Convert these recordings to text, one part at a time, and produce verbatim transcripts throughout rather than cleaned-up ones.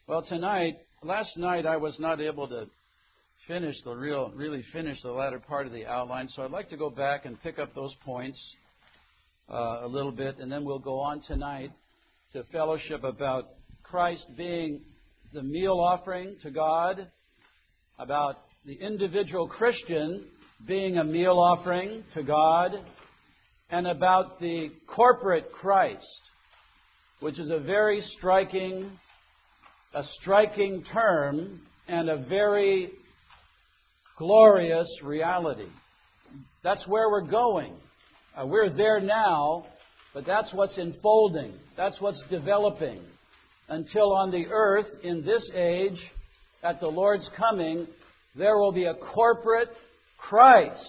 Well, tonight, last night I was not able to finish the real, really finish the latter part of the outline, so I'd like to go back and pick up those points uh, a little bit, and then we'll go on tonight to fellowship about Christ being the meal offering to God, about the individual Christian being a meal offering to God, and about the corporate Christ, which is a very striking, a striking term and a very glorious reality. That's where we're going. Uh, we're there now, but that's what's unfolding. That's what's developing. Until on the earth, in this age, at the Lord's coming, there will be a corporate Christ.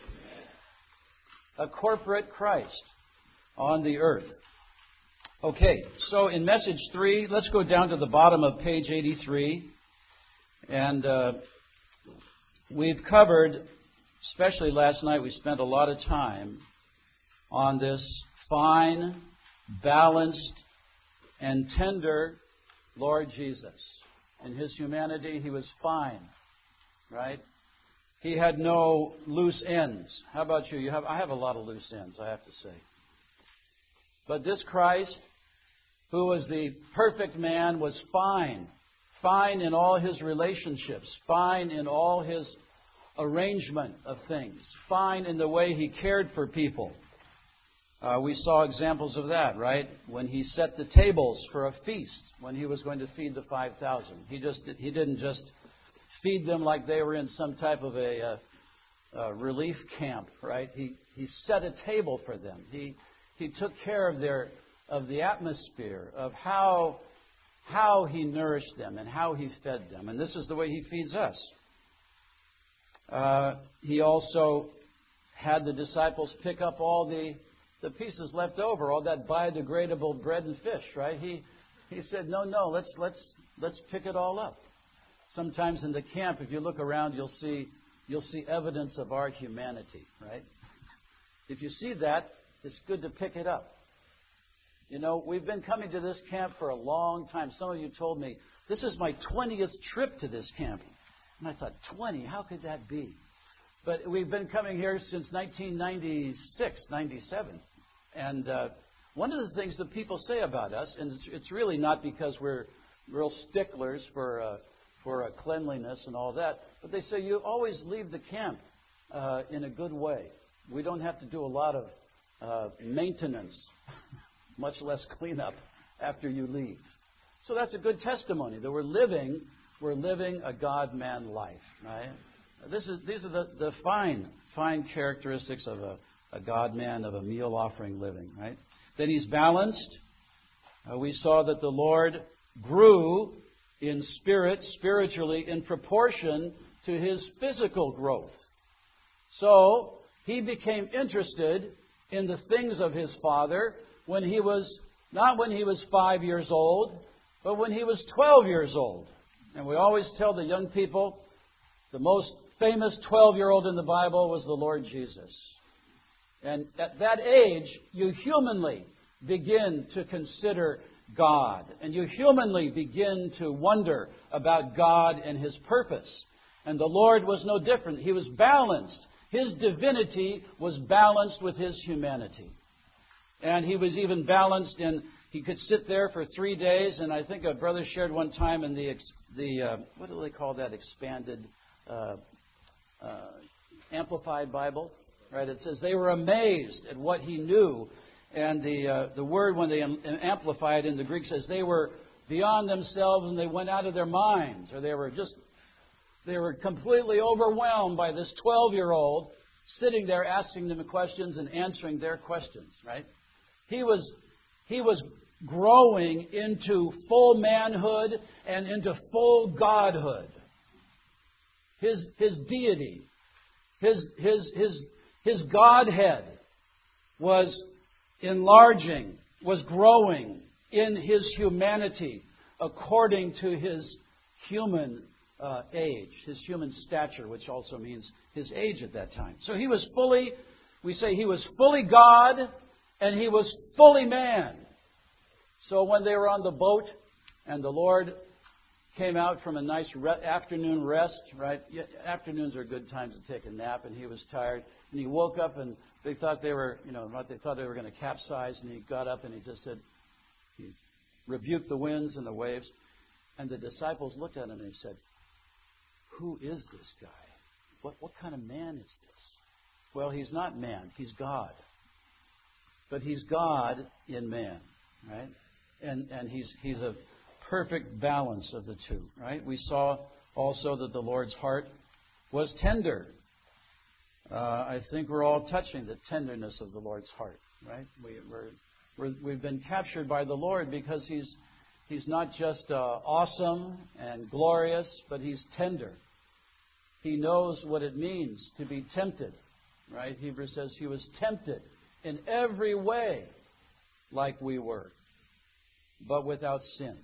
A corporate Christ on the earth. Okay, so in message three, let's go down to the bottom of page eighty-three. And uh, we've covered, especially last night, we spent a lot of time on this fine, balanced, and tender Lord Jesus. In His humanity, He was fine, right? He had no loose ends. How about you? You have, I have a lot of loose ends, I have to say. But this Christ, who was the perfect man, was fine. Fine in all His relationships. Fine in all His arrangement of things. Fine in the way He cared for people. Uh, we saw examples of that, right? When He set the tables for a feast, when He was going to feed the five thousand. He just He didn't just feed them like they were in some type of a, a, a relief camp, right? He He set a table for them. He He took care of their of the atmosphere, of how how He nourished them and how He fed them. And this is the way He feeds us. Uh, he also had the disciples pick up all the, the pieces left over, all that biodegradable bread and fish, right? He he said, no, no, let's let's let's pick it all up. Sometimes in the camp, if you look around, you'll see you'll see evidence of our humanity, right? If you see that, it's good to pick it up. You know, we've been coming to this camp for a long time. Some of you told me, this is my twentieth trip to this camp. And I thought, twenty, how could that be? But we've been coming here since nineteen ninety-six, ninety-seven. And uh, one of the things that people say about us, and it's, it's really not because we're real sticklers for, uh, for uh, cleanliness and all that, but they say you always leave the camp uh, in a good way. We don't have to do a lot of uh, maintenance, much less cleanup after you leave. So that's a good testimony that we're living, we're living a God-man life, right? This is these are the, the fine, fine characteristics of a, a God-man, of a meal offering living, right? Then He's balanced. Uh, we saw that the Lord grew in spirit, spiritually, in proportion to His physical growth. So He became interested in the things of His Father when He was, not when He was five years old, but when He was twelve years old. And we always tell the young people, the most famous twelve-year-old in the Bible was the Lord Jesus. And at that age, you humanly begin to consider God. And you humanly begin to wonder about God and His purpose. And the Lord was no different. He was balanced. His divinity was balanced with His humanity. And He was even balanced in, He could sit there for three days. And I think a brother shared one time in the, the uh, what do they call that, expanded, uh, uh, amplified Bible? Right? It says they were amazed at what He knew. And the uh, the word, when they amplify it in the Greek, says they were beyond themselves and they went out of their minds. Or they were just, they were completely overwhelmed by this twelve-year-old sitting there asking them questions and answering their questions, right? He was he was growing into full manhood and into full godhood. His his deity, his his his his Godhead was enlarging, was growing in His humanity according to His human uh, age, His human stature, which also means His age at that time. So He was fully, we say He was fully God and He was fully man. So when they were on the boat and the Lord came out from a nice re- afternoon rest, right? Yeah, afternoons are good times to take a nap, and he was tired. And he woke up, and they thought they were, you know, they thought they were going to capsize, and he got up and he just said, he rebuked the winds and the waves. And the disciples looked at him and they said, "Who is this guy? What, what kind of man is this?" Well, he's not man. He's God. But he's God in man, right? And and he's he's a perfect balance of the two, right? We saw also that the Lord's heart was tender. Uh, I think we're all touching the tenderness of the Lord's heart, right? We, we're, we're, we've been captured by the Lord because He's He's not just uh, awesome and glorious, but He's tender. He knows what it means to be tempted, right? Hebrews says He was tempted in every way like we were, but without sin.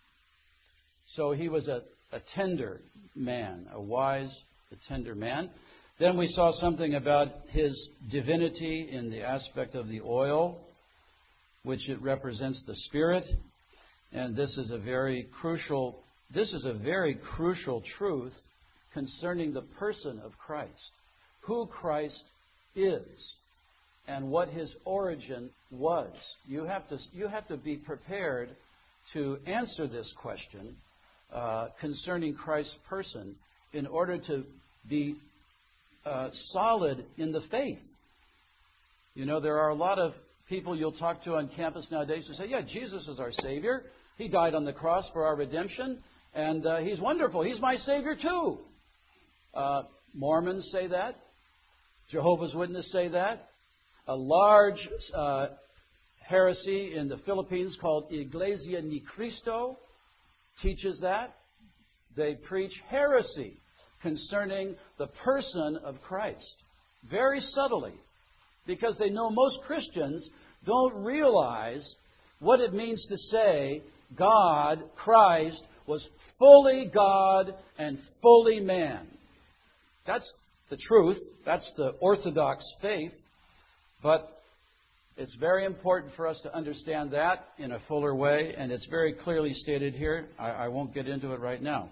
So He was a, a tender man, a wise, a tender man. Then we saw something about His divinity in the aspect of the oil, which it represents the Spirit. And this is a very crucial, this is a very crucial truth concerning the person of Christ, who Christ is, and what His origin was. You have to, you have to be prepared to answer this question uh, concerning Christ's person in order to be uh, solid in the faith. You know, there are a lot of people you'll talk to on campus nowadays who say, "Yeah, Jesus is our Savior. He died on the cross for our redemption, and uh, He's wonderful. He's my Savior too." Uh, Mormons say that. Jehovah's Witnesses say that. A large uh, heresy in the Philippines called Iglesia Ni Cristo teaches that. They preach heresy concerning the person of Christ, very subtly, because they know most Christians don't realize what it means to say God, Christ, was fully God and fully man. That's the truth. That's the Orthodox faith. But it's very important for us to understand that in a fuller way, and it's very clearly stated here. I, I won't get into it right now.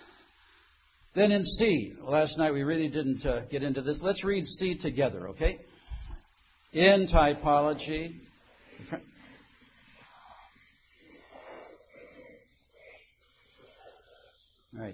Then in C, last night we really didn't uh, get into this. Let's read C together, okay? In typology. Right.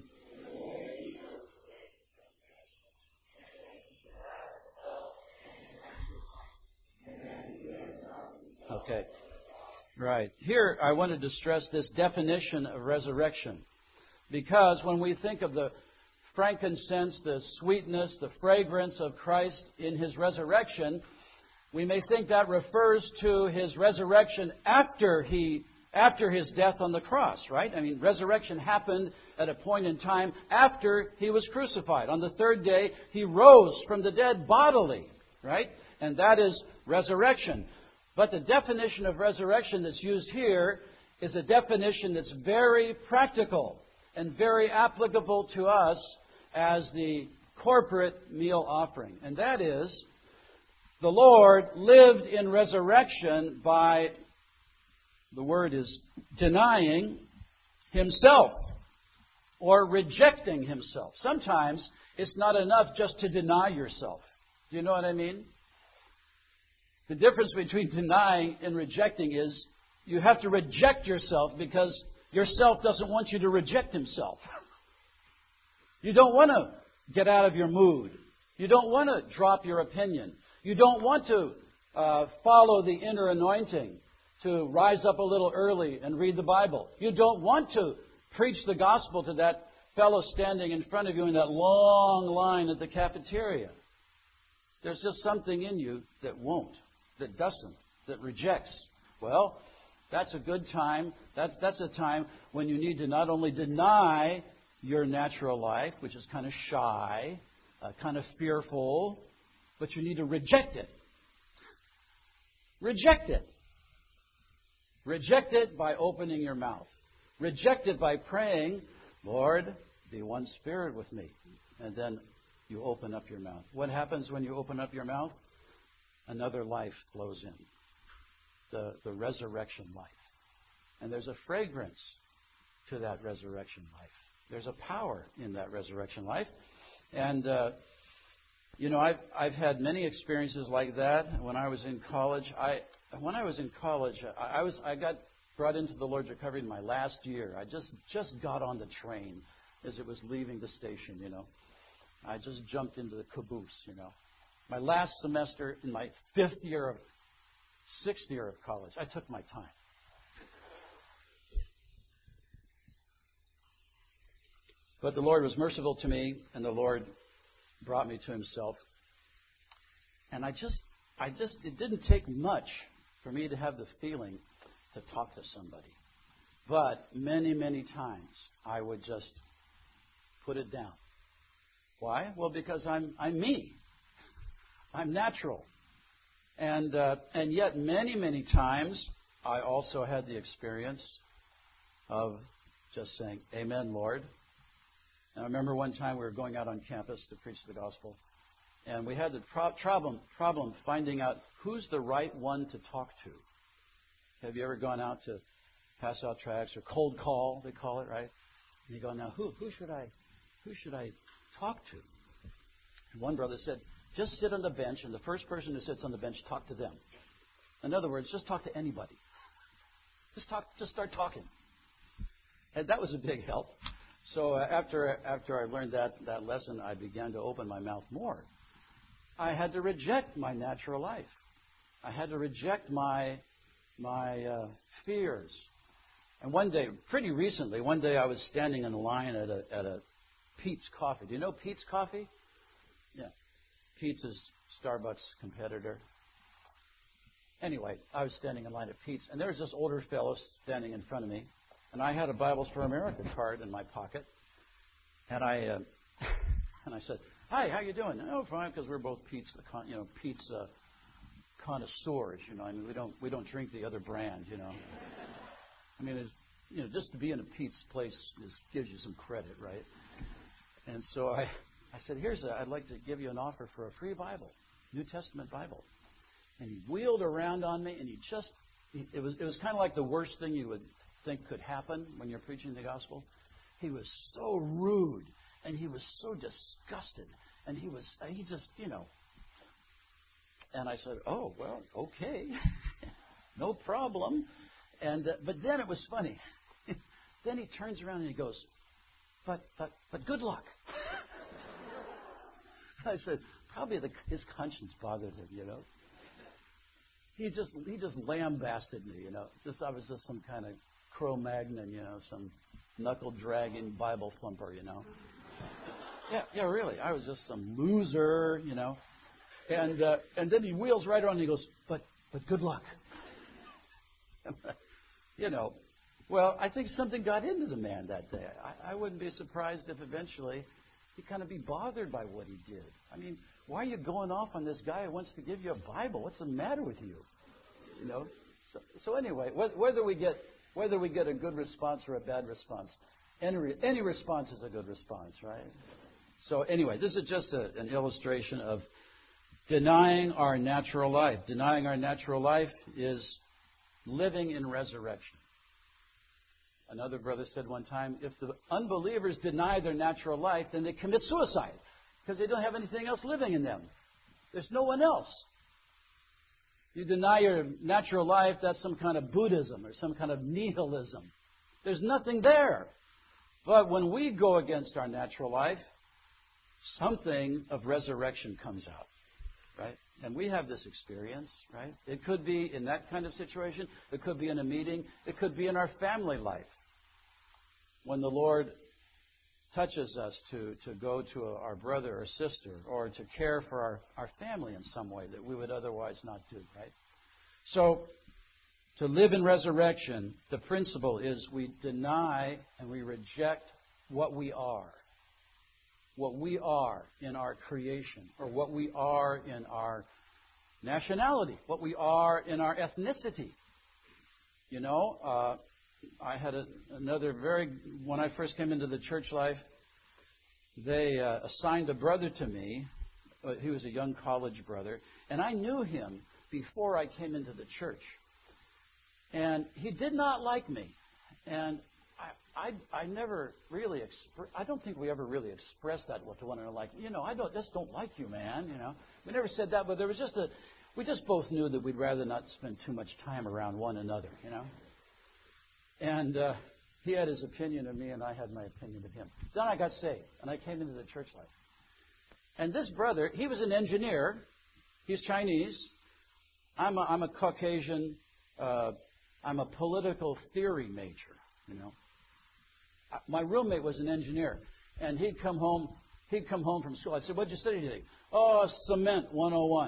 Okay. Right. Here I wanted to stress this definition of resurrection. Because when we think of the frankincense, the sweetness, the fragrance of Christ in His resurrection, we may think that refers to His resurrection after He after His death on the cross, right? I mean, resurrection happened at a point in time after He was crucified. On the third day, He rose from the dead bodily, right? And that is resurrection. But the definition of resurrection that's used here is a definition that's very practical and very applicable to us as the corporate meal offering. And that is, the Lord lived in resurrection by, the word is denying Himself or rejecting Himself. Sometimes it's not enough just to deny yourself. Do you know what I mean? The difference between denying and rejecting is you have to reject yourself because yourself doesn't want you to reject Himself. You don't want to get out of your mood. You don't want to drop your opinion. You don't want to uh, follow the inner anointing to rise up a little early and read the Bible. You don't want to preach the gospel to that fellow standing in front of you in that long line at the cafeteria. There's just something in you that won't, that doesn't, that rejects. Well, that's a good time. That's, that's a time when you need to not only deny your natural life, which is kind of shy, uh, kind of fearful, but you need to reject it. Reject it. Reject it by opening your mouth. Reject it by praying, "Lord, be one spirit with me." And then you open up your mouth. What happens when you open up your mouth? Another life flows in. The, the resurrection life. And there's a fragrance to that resurrection life. There's a power in that resurrection life. And, uh, you know, I've, I've had many experiences like that. When I was in college, I when I was in college, I, I was I got brought into the Lord's recovery in my last year. I just, just got on the train as it was leaving the station, you know. I just jumped into the caboose, you know. My last semester in my fifth year of, sixth year of college, I took my time. But the Lord was merciful to me, and the Lord brought me to Himself. And I just, I just, it didn't take much for me to have the feeling to talk to somebody. But many, many times I would just put it down. Why? Well, because I'm I'm me. I'm natural. And uh, and yet many, many times I also had the experience of just saying, Amen, Lord. And I remember one time we were going out on campus to preach the gospel, and we had the pro- problem problem finding out who's the right one to talk to. Have you ever gone out to pass out tracts or cold call, they call it, right? And you go, now who who should I who should I talk to? And one brother said, just sit on the bench, and the first person who sits on the bench, talk to them. In other words, just talk to anybody. Just talk, just start talking. And that was a big help. So uh, after after I learned that that lesson, I began to open my mouth more. I had to reject my natural life. I had to reject my my uh, fears. And one day, pretty recently, one day I was standing in line at a at a Peet's Coffee. Do you know Peet's Coffee? Yeah. Peet's is Starbucks competitor. Anyway, I was standing in line at Peet's, and there was this older fellow standing in front of me, and I had a Bibles for America card in my pocket, and I uh, and I said, "Hi, how you doing?" "Oh, fine," because we're both Peet's, you know, Peet's uh, connoisseurs. You know, I mean, we don't we don't drink the other brand. You know, I mean, it's, you know, just to be in a Peet's place is, gives you some credit, right? And so I, I said, "Here's a, I'd like to give you an offer for a free Bible, New Testament Bible." And he wheeled around on me, and he just, it was it was kind of like the worst thing you would think could happen when you're preaching the gospel. He was so rude, and he was so disgusted, and he was, he just, you know. And I said, "Oh, well, okay, no problem." And uh, but then it was funny. Then he turns around and he goes, "But but but good luck." I said, probably the, his conscience bothered him, you know. He just he just lambasted me, you know. Just I was just some kind of Cro-Magnon, you know, some knuckle-dragging Bible thumper, you know. Yeah, yeah, really. I was just some loser, you know. And uh, and then he wheels right on and he goes, but but good luck. You know. Well, I think something got into the man that day. I, I wouldn't be surprised if eventually he'd kind of be bothered by what he did. I mean, why are you going off on this guy who wants to give you a Bible? What's the matter with you? You know. So, so anyway, whether we get whether we get a good response or a bad response, any any response is a good response, right? So anyway, this is just a, an illustration of denying our natural life. Denying our natural life is living in resurrection. Another brother said one time, if the unbelievers deny their natural life, then they commit suicide because they don't have anything else living in them. There's no one else. You deny your natural life, that's some kind of Buddhism or some kind of nihilism. There's nothing there. But when we go against our natural life, something of resurrection comes out, right? And we have this experience, right? It could be in that kind of situation. It could be in a meeting. It could be in our family life. When the Lord touches us to, to go to a, our brother or sister or to care for our, our family in some way that we would otherwise not do, right? So, to live in resurrection, the principle is we deny and we reject what we are. What we are in our creation, or what we are in our nationality, what we are in our ethnicity. You know, uh, I had a, another very, when I first came into the church life, they uh, assigned a brother to me. Uh, he was a young college brother, and I knew him before I came into the church. And he did not like me. And I I never really expre- I don't think we ever really expressed that to one another. Like, you know, I don't just don't like you, man. You know, we never said that, but there was just a. We just both knew that we'd rather not spend too much time around one another. You know. And uh, he had his opinion of me, and I had my opinion of him. Then I got saved, and I came into the church life. And this brother, he was an engineer. He's Chinese. I'm a, I'm a Caucasian. Uh, I'm a political theory major. You know. My roommate was an engineer, and he'd come home. He'd come home from school. I said, "What'd you study today?" "Oh, Cement one oh one."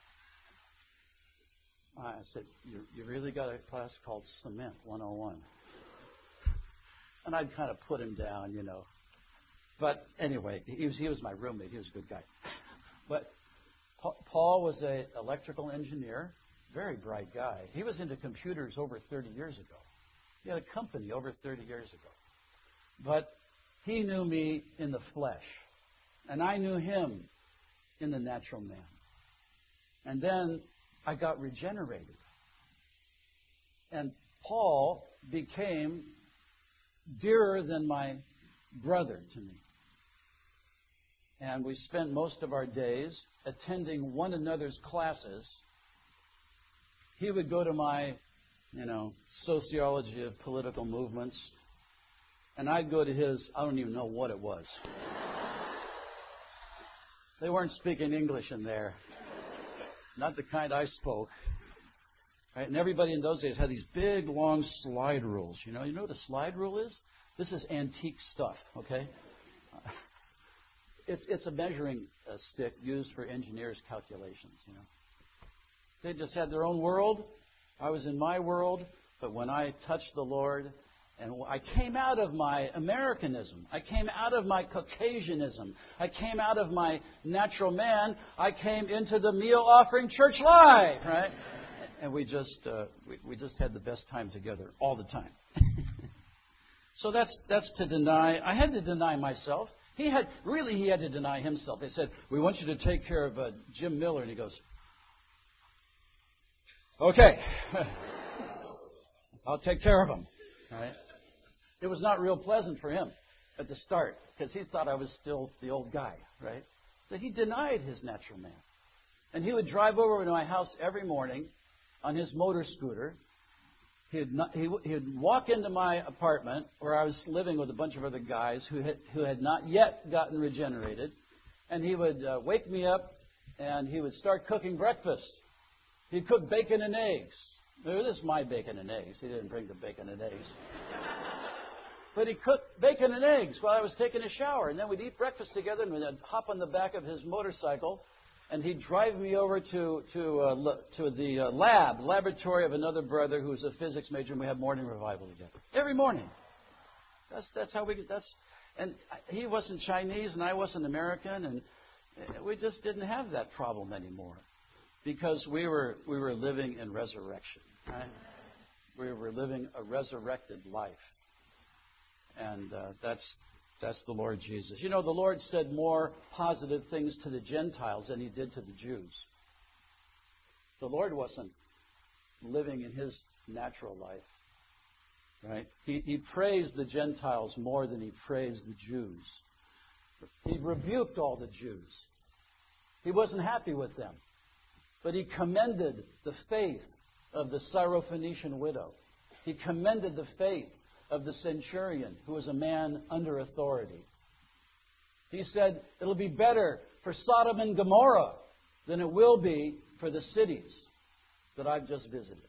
I said, "You you really got a class called Cement one oh one?" And I'd kind of put him down, you know. But anyway, he was he was my roommate. He was a good guy. But Paul was an electrical engineer, very bright guy. He was into computers over thirty years ago. He had a company over thirty years ago. But he knew me in the flesh, and I knew him in the natural man. And then I got regenerated. And Paul became dearer than my brother to me. And we spent most of our days attending one another's classes. He would go to my, you know, sociology of political movements, and I'd go to his, I don't even know what it was. They weren't speaking English in there. Not the kind I spoke. Right? And everybody in those days had these big, long slide rules. You know, you know what a slide rule is? This is antique stuff, okay? It's it's a measuring uh, stick used for engineers' calculations, you know. They just had their own world. I was in my world. But when I touched the Lord, and I came out of my Americanism, I came out of my Caucasianism, I came out of my natural man, I came into the meal offering church life, right? And we just uh, we, we just had the best time together all the time. So that's that's to deny. I had to deny myself. He had really he had to deny himself. They said, "We want you to take care of uh, Jim Miller," and he goes, "Okay, I'll take care of him." Right? It was not real pleasant for him at the start because he thought I was still the old guy, right? But he denied his natural man. And he would drive over to my house every morning on his motor scooter. He'd, not, he, he'd walk into my apartment where I was living with a bunch of other guys who had, who had not yet gotten regenerated. And he would uh, wake me up and he would start cooking breakfast. He'd cook bacon and eggs. Now, this is my bacon and eggs. He didn't bring the bacon and eggs. But he cooked bacon and eggs while I was taking a shower. And then we'd eat breakfast together, and we'd hop on the back of his motorcycle, and he'd drive me over to to uh, to the uh, lab, laboratory of another brother who was a physics major, and we had morning revival together. Every morning. That's that's how we, that's, and he wasn't Chinese, and I wasn't American, and we just didn't have that problem anymore. Because we were we were living in resurrection. Right? We were living a resurrected life. And uh, that's that's the Lord Jesus. You know, the Lord said more positive things to the Gentiles than he did to the Jews. The Lord wasn't living in his natural life. Right? He, he praised the Gentiles more than he praised the Jews. He rebuked all the Jews. He wasn't happy with them. But he commended the faith of the Syrophoenician widow. He commended the faith of the centurion, who was a man under authority. He said, it'll be better for Sodom and Gomorrah than it will be for the cities that I've just visited.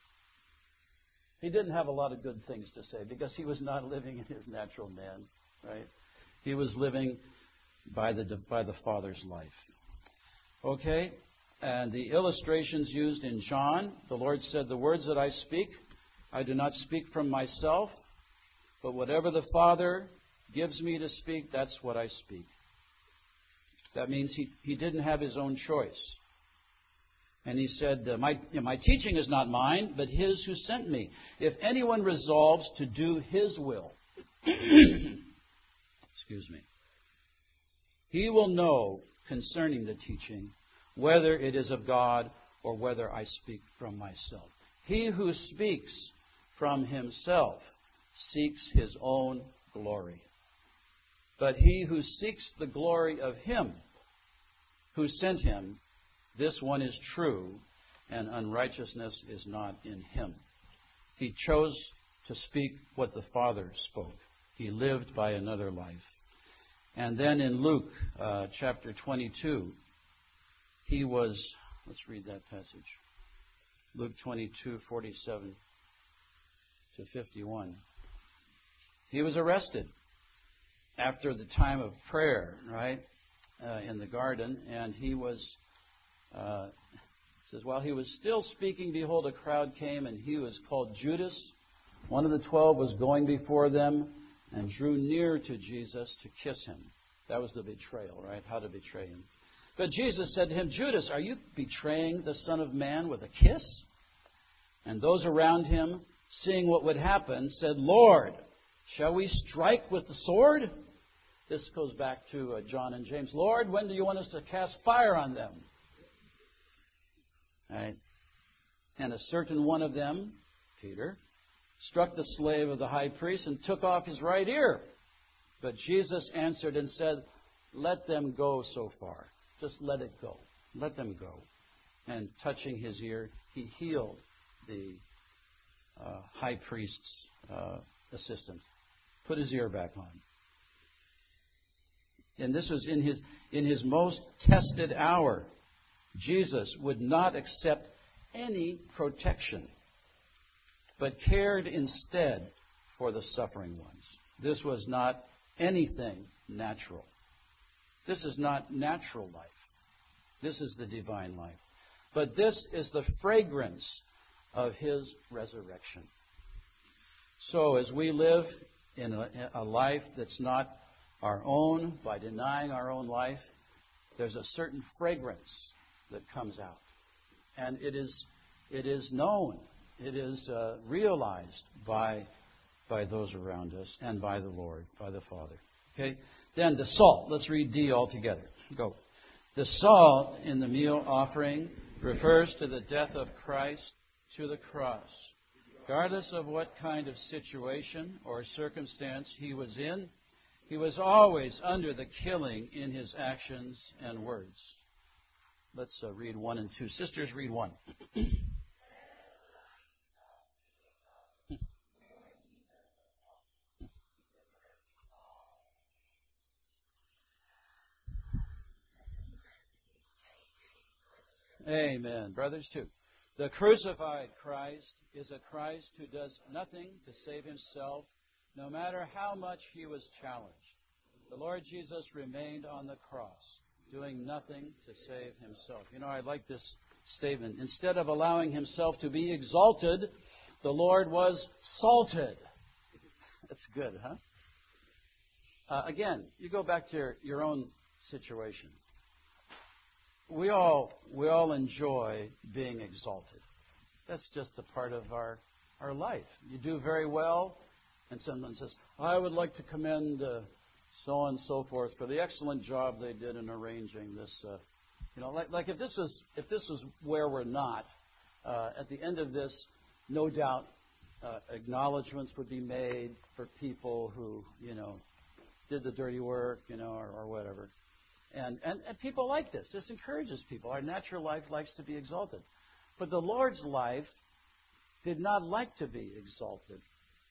He didn't have a lot of good things to say because he was not living in his natural man, right? He was living by the by the Father's life. Okay? And the illustrations used in John, the Lord said, the words that I speak, I do not speak from myself, but whatever the Father gives me to speak, that's what I speak. That means he, he didn't have his own choice. And he said, my, you know, my teaching is not mine, but his who sent me. If anyone resolves to do his will, excuse me, he will know concerning the teaching whether it is of God or whether I speak from myself. He who speaks from himself seeks his own glory. But he who seeks the glory of him who sent him, this one is true, and unrighteousness is not in him. He chose to speak what the Father spoke. He lived by another life. And then in Luke uh, chapter twenty-two, he was, let's read that passage. Luke twenty-two, forty-seven to fifty-one. He was arrested after the time of prayer, right, uh, in the garden, and he was, uh, it says, while he was still speaking, behold, a crowd came, and he was called Judas. One of the twelve was going before them and drew near to Jesus to kiss him. That was the betrayal, right? How to betray him. But Jesus said to him, Judas, are you betraying the Son of Man with a kiss? And those around him, seeing what would happen, said, Lord, shall we strike with the sword? This goes back to uh, John and James. Lord, when do you want us to cast fire on them? Right? And a certain one of them, Peter, struck the slave of the high priest and took off his right ear. But Jesus answered and said, let them go so far. Just let it go. Let them go. And touching his ear, he healed the uh, high priest's uh, assistant. Put his ear back on. And this was in his in his most tested hour. Jesus would not accept any protection, but cared instead for the suffering ones. This was not anything natural. This is not natural life. This is the divine life. But this is the fragrance of his resurrection. So as we live in a, a life that's not our own, by denying our own life, there's a certain fragrance that comes out. And it is it is known, it is uh, realized by by those around us and by the Lord, by the Father. Okay? Then the salt. Let's read D all together. Go. The salt in the meal offering refers to the death of Christ to the cross. Regardless of what kind of situation or circumstance he was in, he was always under the killing in his actions and words. Let's uh, read one and two. Sisters, read one. Amen. Brothers, two. The crucified Christ is a Christ who does nothing to save himself, no matter how much he was challenged. The Lord Jesus remained on the cross, doing nothing to save himself. You know, I like this statement. Instead of allowing himself to be exalted, the Lord was salted. That's good, huh? Uh, again, you go back to your, your own situation. We all we all enjoy being exalted. That's just a part of our our life. You do very well, and someone says, I would like to commend uh, so on and so forth for the excellent job they did in arranging this. Uh, you know, like like if this was if this was where we're not, uh, at the end of this, no doubt uh, acknowledgments would be made for people who you know did the dirty work, you know, or, or whatever. And, and and people like this. This encourages people. Our natural life likes to be exalted. But the Lord's life did not like to be exalted.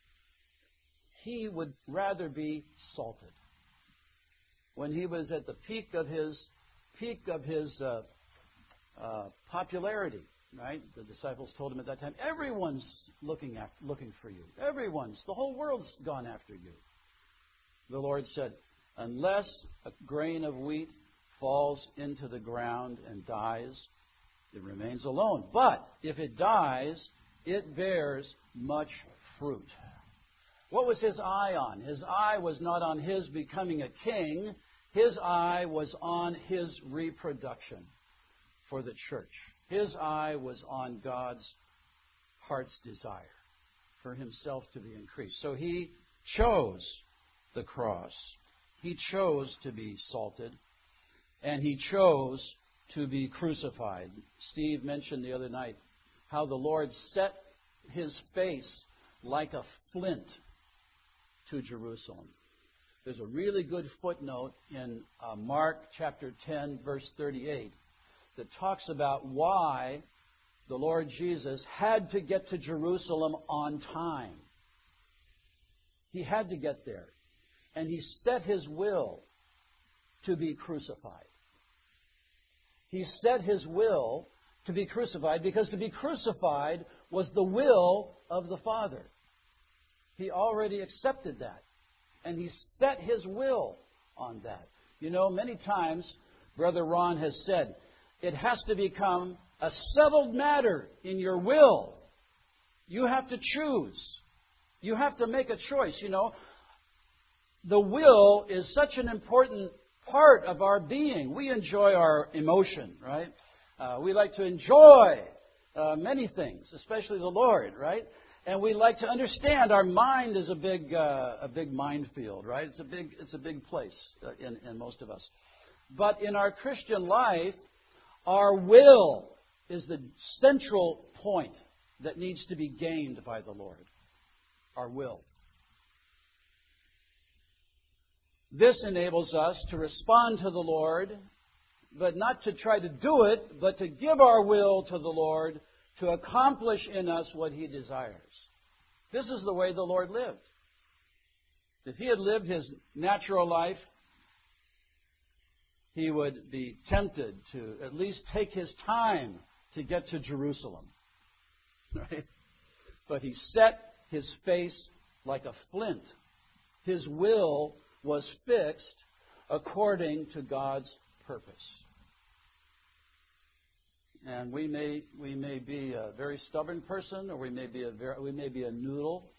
He would rather be salted. When he was at the peak of his peak of his uh, uh, popularity, right? The disciples told him at that time, everyone's looking at, looking for you. Everyone's, the whole world's gone after you. The Lord said, unless a grain of wheat falls into the ground and dies, it remains alone. But if it dies, it bears much fruit. What was his eye on? His eye was not on his becoming a king. His eye was on his reproduction for the church. His eye was on God's heart's desire for himself to be increased. So he chose the cross. He chose to be salted, and he chose to be crucified. Steve mentioned the other night how the Lord set his face like a flint to Jerusalem. There's a really good footnote in uh, Mark chapter ten, verse thirty-eight, that talks about why the Lord Jesus had to get to Jerusalem on time. He had to get there. And He set His will to be crucified. He set His will to be crucified because to be crucified was the will of the Father. He already accepted that. And He set His will on that. You know, many times, Brother Ron has said, it has to become a settled matter in your will. You have to choose. You have to make a choice, you know. The will is such an important part of our being. We enjoy our emotion, right? Uh, we like to enjoy uh, many things, especially the Lord, right? And we like to understand our mind is a big, uh, a big minefield, right? It's a big, it's a big place uh, in, in most of us. But in our Christian life, our will is the central point that needs to be gained by the Lord. Our will. This enables us to respond to the Lord, but not to try to do it, but to give our will to the Lord to accomplish in us what He desires. This is the way the Lord lived. If He had lived His natural life, He would be tempted to at least take His time to get to Jerusalem. Right? But He set His face like a flint. His will was fixed according to God's purpose. And we may we may be a very stubborn person, or we may be a very, we may be a noodle.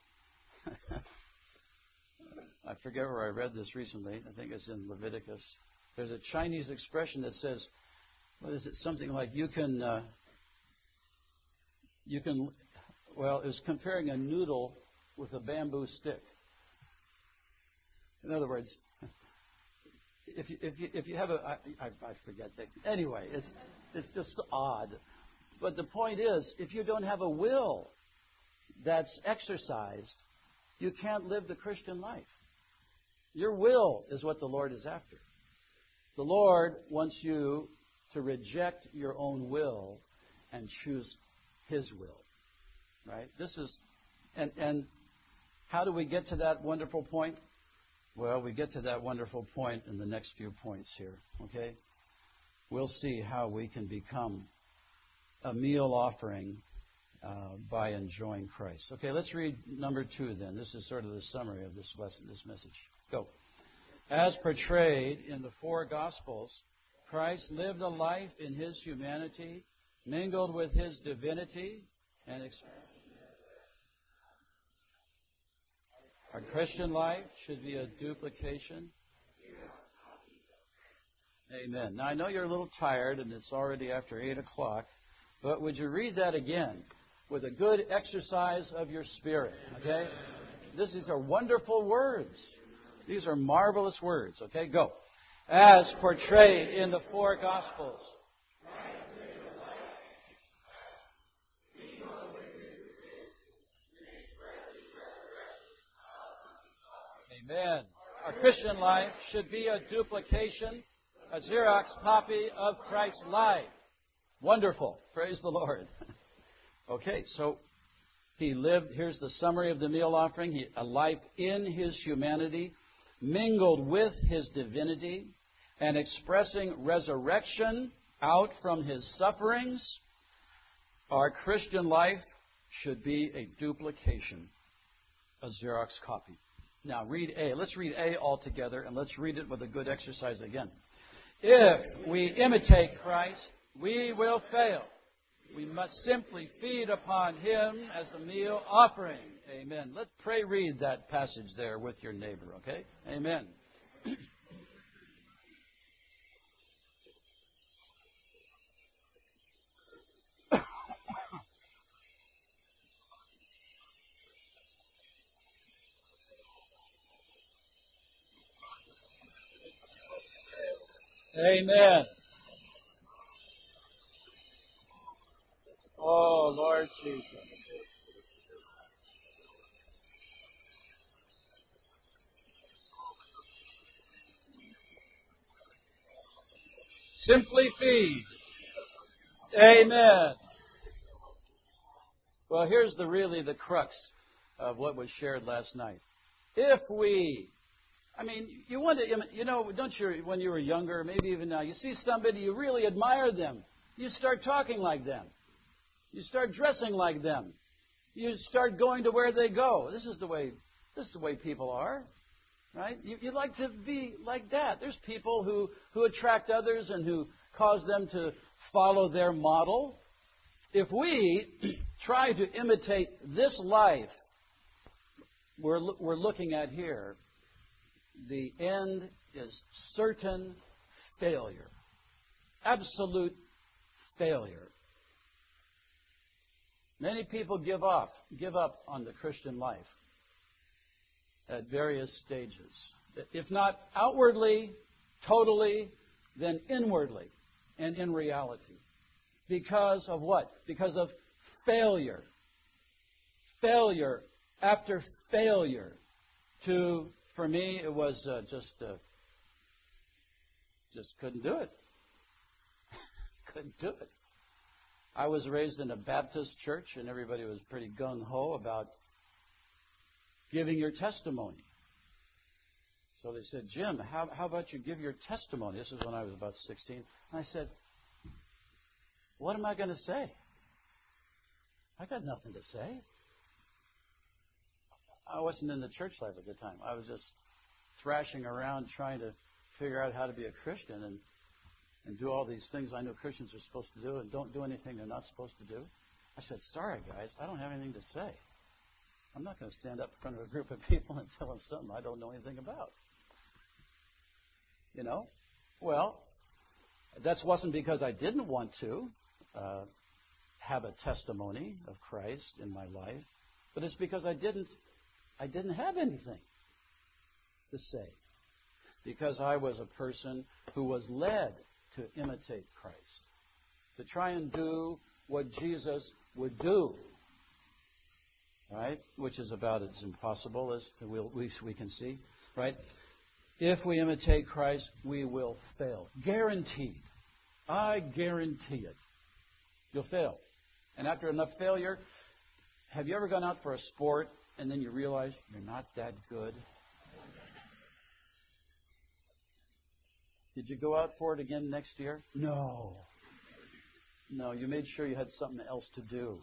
I forget where I read this recently. I think it's in Leviticus. There's a Chinese expression that says, what is it? Something like you can uh, you can. Well, it's comparing a noodle with a bamboo stick. In other words, if you if you if you have a I, I, I forget that. Anyway, it's it's just odd. But the point is, if you don't have a will that's exercised, you can't live the Christian life. Your will is what the Lord is after. The Lord wants you to reject your own will and choose His will. Right? This is, and and how do we get to that wonderful point? Well, we get to that wonderful point in the next few points here. Okay? We'll see how we can become a meal offering uh, by enjoying Christ. Okay, let's read number two then. This is sort of the summary of this lesson, this message. Go. As portrayed in the four Gospels, Christ lived a life in His humanity, mingled with His divinity, and expressed. Our Christian life should be a duplication. Amen. Now, I know you're a little tired, and it's already after eight o'clock, but would you read that again with a good exercise of your spirit, okay? This, these are wonderful words. These are marvelous words, okay? Go. As portrayed in the four Gospels. Amen. Our Christian life should be a duplication, a Xerox copy of Christ's life. Wonderful. Praise the Lord. Okay, so He lived, here's the summary of the meal offering, he, a life in His humanity, mingled with His divinity, and expressing resurrection out from His sufferings. Our Christian life should be a duplication, a Xerox copy. Now, read A. Let's read A all together, and let's read it with a good exercise again. If we imitate Christ, we will fail. We must simply feed upon Him as a meal offering. Amen. Let's pray read that passage there with your neighbor, okay? Amen. Amen. Oh, Lord Jesus. Simply feed. Amen. Well, here's the really the crux of what was shared last night. If we, I mean, you want to, you know, don't you, when you were younger, maybe even now, you see somebody, you really admire them. You start talking like them. You start dressing like them. You start going to where they go. This is the way, this is the way people are, right? You, you like to be like that. There's people who, who attract others and who cause them to follow their model. If we try to imitate this life we're, we're looking at here, the end is certain failure. Absolute failure. Many people give up, give up on the Christian life at various stages. If not outwardly, totally, then inwardly and in reality. Because of what? Because of failure. Failure after failure. To, for me, it was uh, just, uh, just couldn't do it. couldn't do it. I was raised in a Baptist church, and everybody was pretty gung-ho about giving your testimony. So they said, Jim, how, how about you give your testimony? This is when I was about sixteen. And I said, what am I going to say? I got nothing to say. I wasn't in the church life at the time. I was just thrashing around trying to figure out how to be a Christian and, and do all these things I know Christians are supposed to do and don't do anything they're not supposed to do. I said, sorry, guys, I don't have anything to say. I'm not going to stand up in front of a group of people and tell them something I don't know anything about. You know? Well, that wasn't because I didn't want to uh, have a testimony of Christ in my life, but it's because I didn't I didn't have anything to say. Because I was a person who was led to imitate Christ, to try and do what Jesus would do, right? Which is about as impossible as we'll, we, we can see, right? If we imitate Christ, we will fail. Guaranteed. I guarantee it. You'll fail. And after enough failure, have you ever gone out for a sport and then you realize you're not that good? Did you go out for it again next year? No. No, you made sure you had something else to do.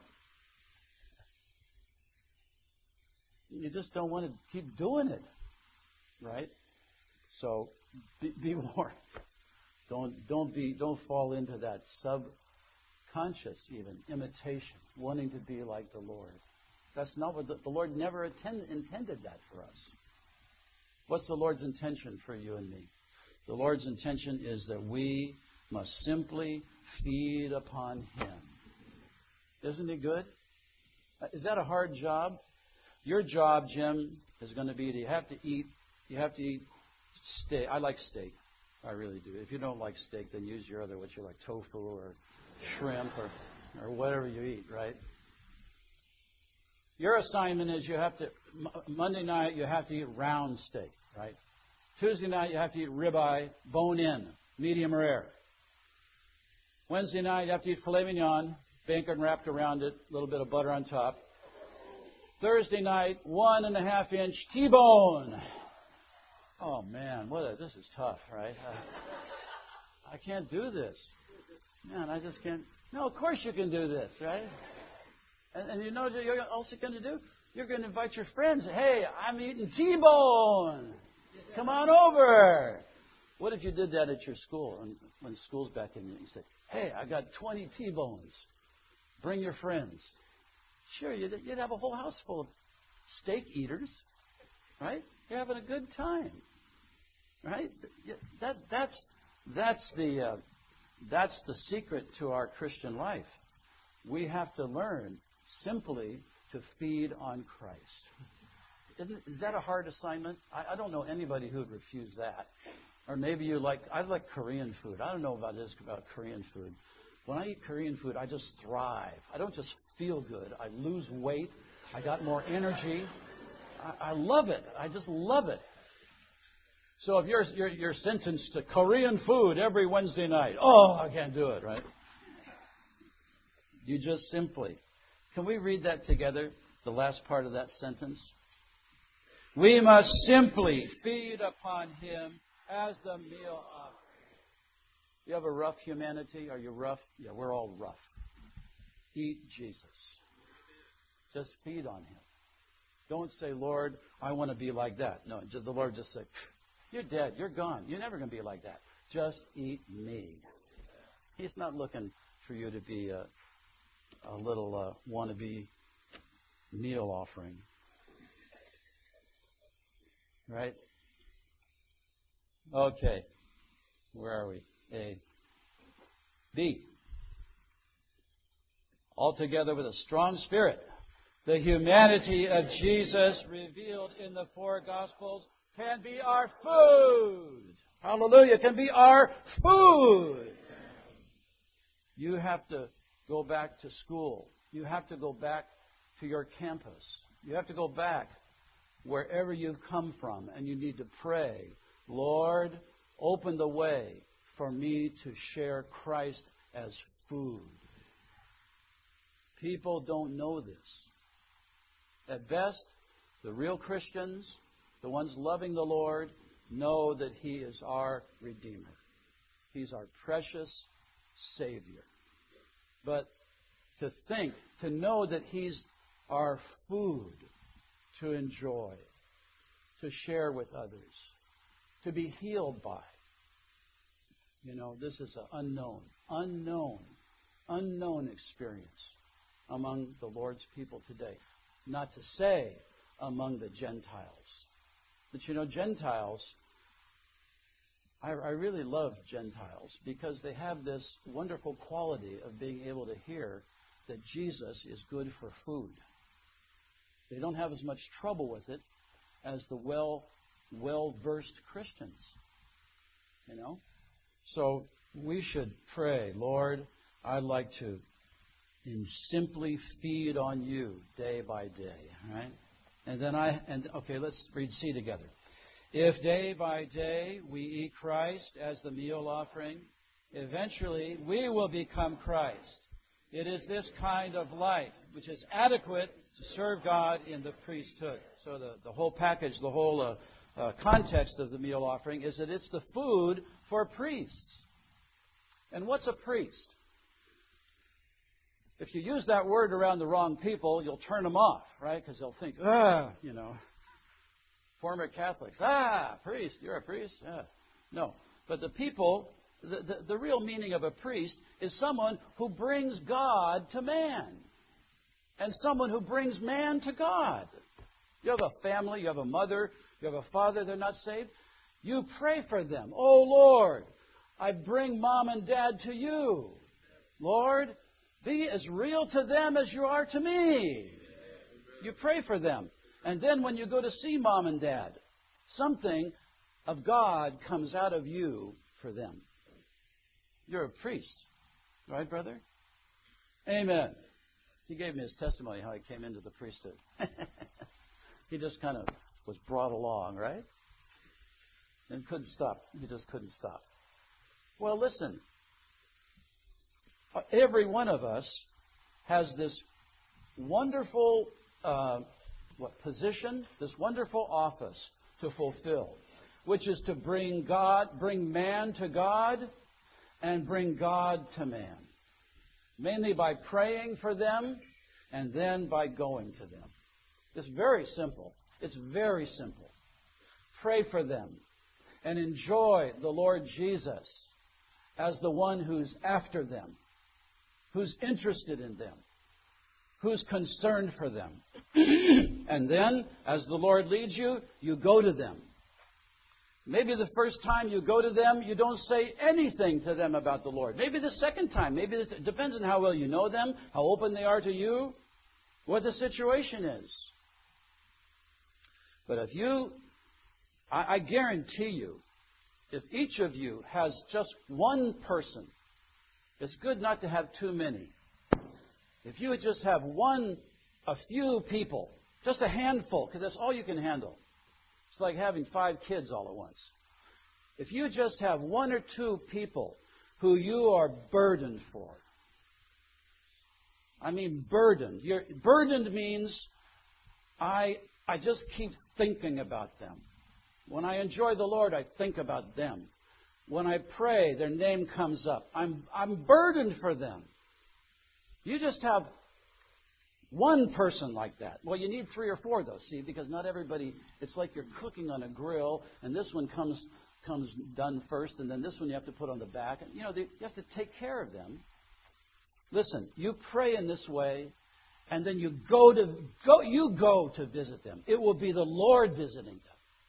You just don't want to keep doing it, right? So be, be warned. Don't don't be don't fall into that subconscious even imitation, wanting to be like the Lord. That's not what the, the Lord never attend, intended that for us. What's the Lord's intention for you and me? The Lord's intention is that we must simply feed upon Him. Isn't it good? Is that a hard job? Your job, Jim, is going to be to you have to eat. You have to eat steak. I like steak. I really do. If you don't like steak, then use your other, what you like, tofu or shrimp or or whatever you eat, right? Your assignment is you have to, Monday night, you have to eat round steak, right? Tuesday night, you have to eat ribeye, bone in, medium rare. Wednesday night, you have to eat filet mignon, bacon wrapped around it, a little bit of butter on top. Thursday night, one and a half inch T-bone. Oh, man, what a, this is tough, right? I, I can't do this. Man, I just can't. No, of course you can do this, right? And, and you know what you're also going to do? You're going to invite your friends. Hey, I'm eating T-bone. Come on over. What if you did that at your school? And when school's back in, you say, hey, I got twenty T-bones. Bring your friends. Sure, you'd, you'd have a whole house full of steak eaters, right? You're having a good time, right? That that's that's the uh, that's the secret to our Christian life. We have to learn simply to feed on Christ. Isn't, is that a hard assignment? I, I don't know anybody who would refuse that. Or maybe you like, I like Korean food. I don't know about this about Korean food. When I eat Korean food, I just thrive. I don't just feel good. I lose weight. I got more energy. I, I love it. I just love it. So if you're, you're, you're sentenced to Korean food every Wednesday night, oh, I can't do it, right? You just simply, can we read that together, the last part of that sentence? We must simply feed upon Him as the meal offering. You have a rough humanity? Are you rough? Yeah, we're all rough. Eat Jesus. Just feed on Him. Don't say, Lord, I want to be like that. No, the Lord just said, you're dead. You're gone. You're never going to be like that. Just eat me. He's not looking for you to be a, a little uh, wannabe meal offering. Right? Okay. Where are we? A. B. Altogether with a strong spirit, the humanity of Jesus revealed in the four Gospels can be our food. Hallelujah. Can be our food. You have to go back to school. You have to go back to your campus. You have to go back wherever you've come from, and you need to pray, Lord, open the way for me to share Christ as food. People don't know this. At best, the real Christians, the ones loving the Lord, know that He is our Redeemer. He's our precious Savior. But to think, to know that He's our food to enjoy, to share with others, to be healed by. You know, this is an unknown, unknown, unknown experience among the Lord's people today. Not to say among the Gentiles. But you know, Gentiles, I, I really love Gentiles because they have this wonderful quality of being able to hear that Jesus is good for food. They don't have as much trouble with it as the well, well-versed Christians. You know? So we should pray, Lord, I'd like to simply feed on you day by day. Right? And then I, and okay, let's read C together. If day by day we eat Christ as the meal offering, eventually we will become Christ. It is this kind of life which is adequate to serve God in the priesthood. So the, the whole package, the whole uh, uh, context of the meal offering is that it's the food for priests. And what's a priest? If you use that word around the wrong people, you'll turn them off, right? Because they'll think, ah, you know, former Catholics, ah, priest, you're a priest? Yeah. No. But the people, the, the, the real meaning of a priest is someone who brings God to man. And someone who brings man to God. You have a family, you have a mother, you have a father, they're not saved. You pray for them. Oh, Lord, I bring mom and dad to you. Lord, be as real to them as you are to me. You pray for them. And then when you go to see mom and dad, something of God comes out of you for them. You're a priest. Right, brother? Amen. He gave me his testimony how he came into the priesthood. He just kind of was brought along, right? And couldn't stop. He just couldn't stop. Well, listen. Every one of us has this wonderful uh, what position, this wonderful office to fulfill, which is to bring God, bring man to God, and bring God to man. Mainly by praying for them, and then by going to them. It's very simple. It's very simple. Pray for them, and enjoy the Lord Jesus as the one who's after them, who's interested in them, who's concerned for them. And then, as the Lord leads you, you go to them. Maybe the first time you go to them, you don't say anything to them about the Lord. Maybe the second time. Maybe it depends on how well you know them, how open they are to you, what the situation is. But if you, I, I guarantee you, if each of you has just one person, it's good not to have too many. If you would just have one, a few people, just a handful, because that's all you can handle. It's like having five kids all at once. if you just have one or two people who you are burdened for, I mean burdened. You're, burdened means I, I just keep thinking about them. When I enjoy the Lord, I think about them. When I pray, their name comes up. I'm, I'm burdened for them. You just have one person like that. Well, you need three or four, though, see, because not everybody, it's like you're cooking on a grill, and this one comes comes done first, and then this one you have to put on the back. And, you know, they, you have to take care of them. Listen, you pray in this way, and then you go to go. You go to visit them. It will be the Lord visiting them.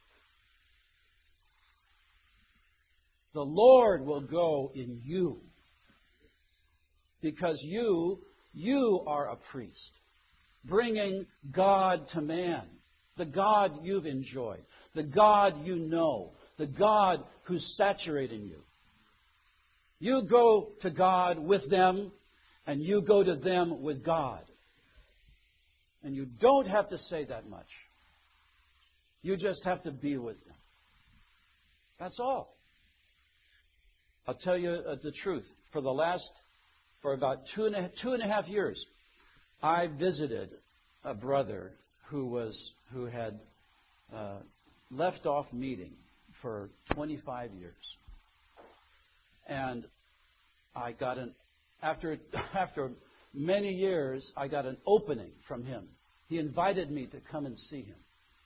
The Lord will go in you, because you you are a priest, bringing God to man, the God you've enjoyed, the God you know, the God who's saturating you. You go to God with them, and you go to them with God. And you don't have to say that much. You just have to be with them. That's all. I'll tell you uh, the truth. For the last, for about two and a, two and a half years, I visited a brother who was who had uh, left off meeting for twenty-five years, and I got an after after many years I got an opening from him. He invited me to come and see him,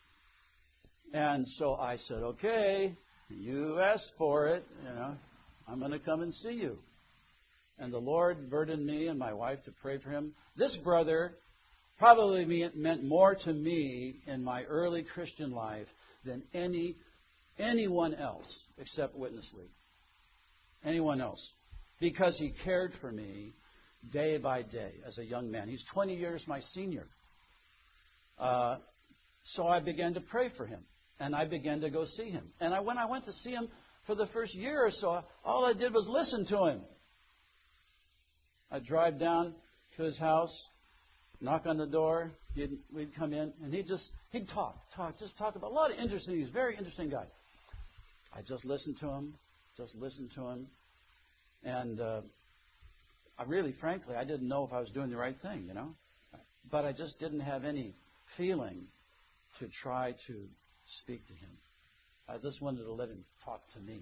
and so I said, "Okay, you asked for it, you know. I'm going to come and see you." And the Lord burdened me and my wife to pray for him. This brother probably meant more to me in my early Christian life than any anyone else except Witness Lee. Anyone else. Because he cared for me day by day as a young man. He's twenty years my senior. Uh, so I began to pray for him. And I began to go see him. And I, when I went to see him, for the first year or so, all I did was listen to him. I'd drive down to his house, knock on the door, he'd, we'd come in, and he'd just, he'd talk, talk, just talk about a lot of interesting, he's a very interesting guy. I just listened to him, just listened to him, and uh, I really, frankly, I didn't know if I was doing the right thing, you know. But I just didn't have any feeling to try to speak to him. I just wanted to let him talk to me.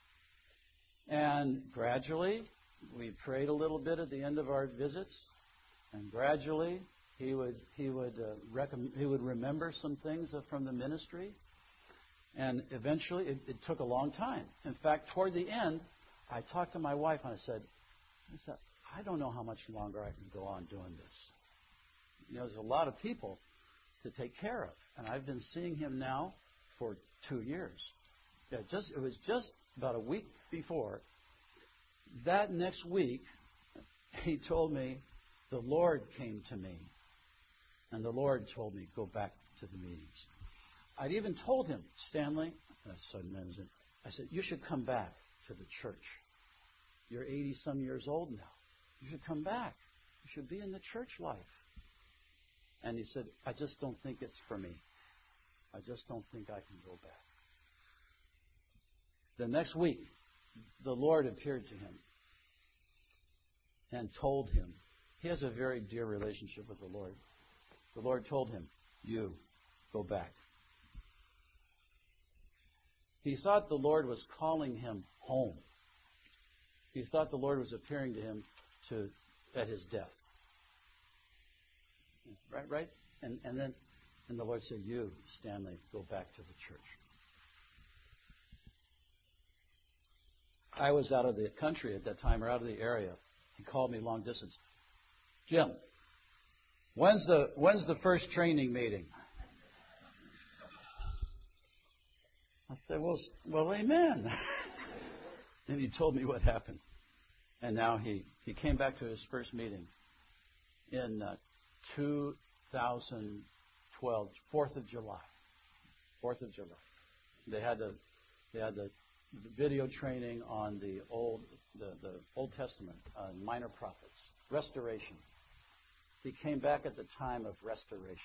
And gradually, we prayed a little bit at the end of our visits, and gradually he would he would uh, recomm- he would remember some things from the ministry, and eventually it, it took a long time. In fact, toward the end, I talked to my wife and I said, I said, I don't know how much longer I can go on doing this. You know, there's a lot of people to take care of, and I've been seeing him now for two years. Yeah, just it was just about a week before. That next week, he told me, the Lord came to me, and the Lord told me, go back to the meetings. I'd even told him, Stanley, I said, you should come back to the church. You're eighty-some years old now. You should come back. You should be in the church life. And he said, I just don't think it's for me. I just don't think I can go back. The next week, the Lord appeared to him and told him, he has a very dear relationship with the Lord. The Lord told him, you, go back. He thought the Lord was calling him home. He thought the Lord was appearing to him to at his death. Right, right? And, and then and the Lord said, you, Stanley, go back to the church. I was out of the country at that time, or out of the area. He called me long distance. Jim, when's the when's the first training meeting? I said, well, well, amen. And he told me what happened. And now he, he came back to his first meeting in uh, two thousand twelve, fourth of July. fourth of July. They had the they had the video training on the Old the, the Old Testament, uh, minor prophets, restoration. He came back at the time of restoration.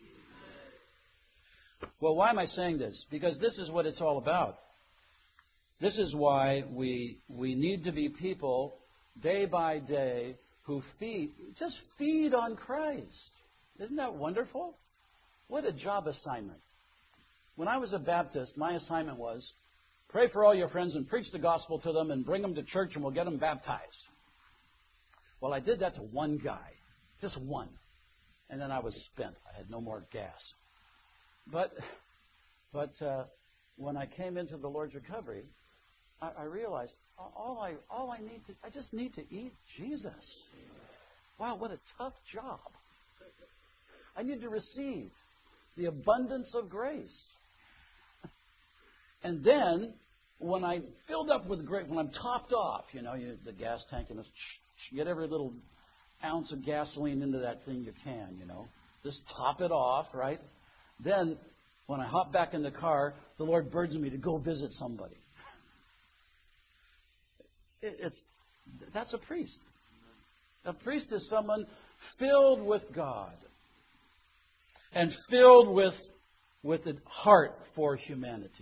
Well, why am I saying this? Because this is what it's all about. This is why we we need to be people day by day who feed, just feed on Christ. Isn't that wonderful? What a job assignment. When I was a Baptist, my assignment was pray for all your friends and preach the gospel to them and bring them to church and we'll get them baptized. Well, I did that to one guy, just one. And then I was spent. I had no more gas. But but uh, when I came into the Lord's recovery, I, I realized all I all I need to I just need to eat Jesus. Wow, what a tough job. I need to receive the abundance of grace. And then, when I filled up with grace, when I'm topped off, you know, you, the gas tank, and you get every little ounce of gasoline into that thing you can, you know. Just top it off, right? Then, when I hop back in the car, the Lord burdens me to go visit somebody. It, it's that's a priest. A priest is someone filled with God and filled with with a heart for humanity.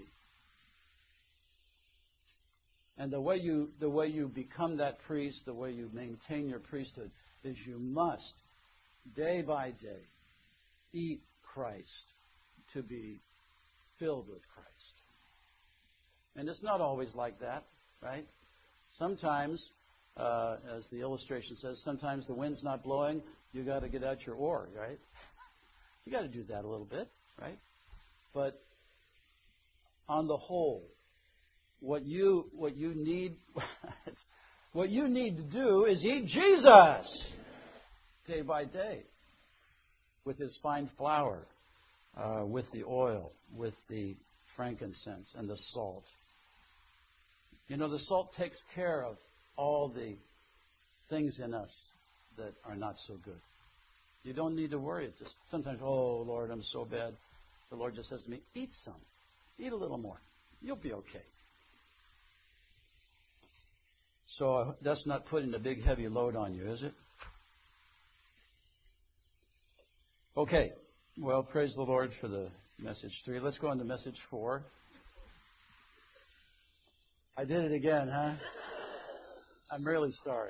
And the way you the way you become that priest, the way you maintain your priesthood, is you must, day by day, eat Christ to be filled with Christ. And it's not always like that, right? Sometimes, uh, as the illustration says, sometimes the wind's not blowing, you got to get out your oar, right? You got to do that a little bit, right? But on the whole, what you what you need what you need to do is eat Jesus day by day with His fine flour, uh, with the oil, with the frankincense and the salt. You know, the salt takes care of all the things in us that are not so good. You don't need to worry. It's just sometimes, oh, Lord, I'm so bad. The Lord just says to me, eat some. Eat a little more. You'll be okay. So uh, that's not putting a big, heavy load on you, is it? Okay. Well, praise the Lord for the message three. Let's go on to message four. I did it again, huh? I'm really sorry.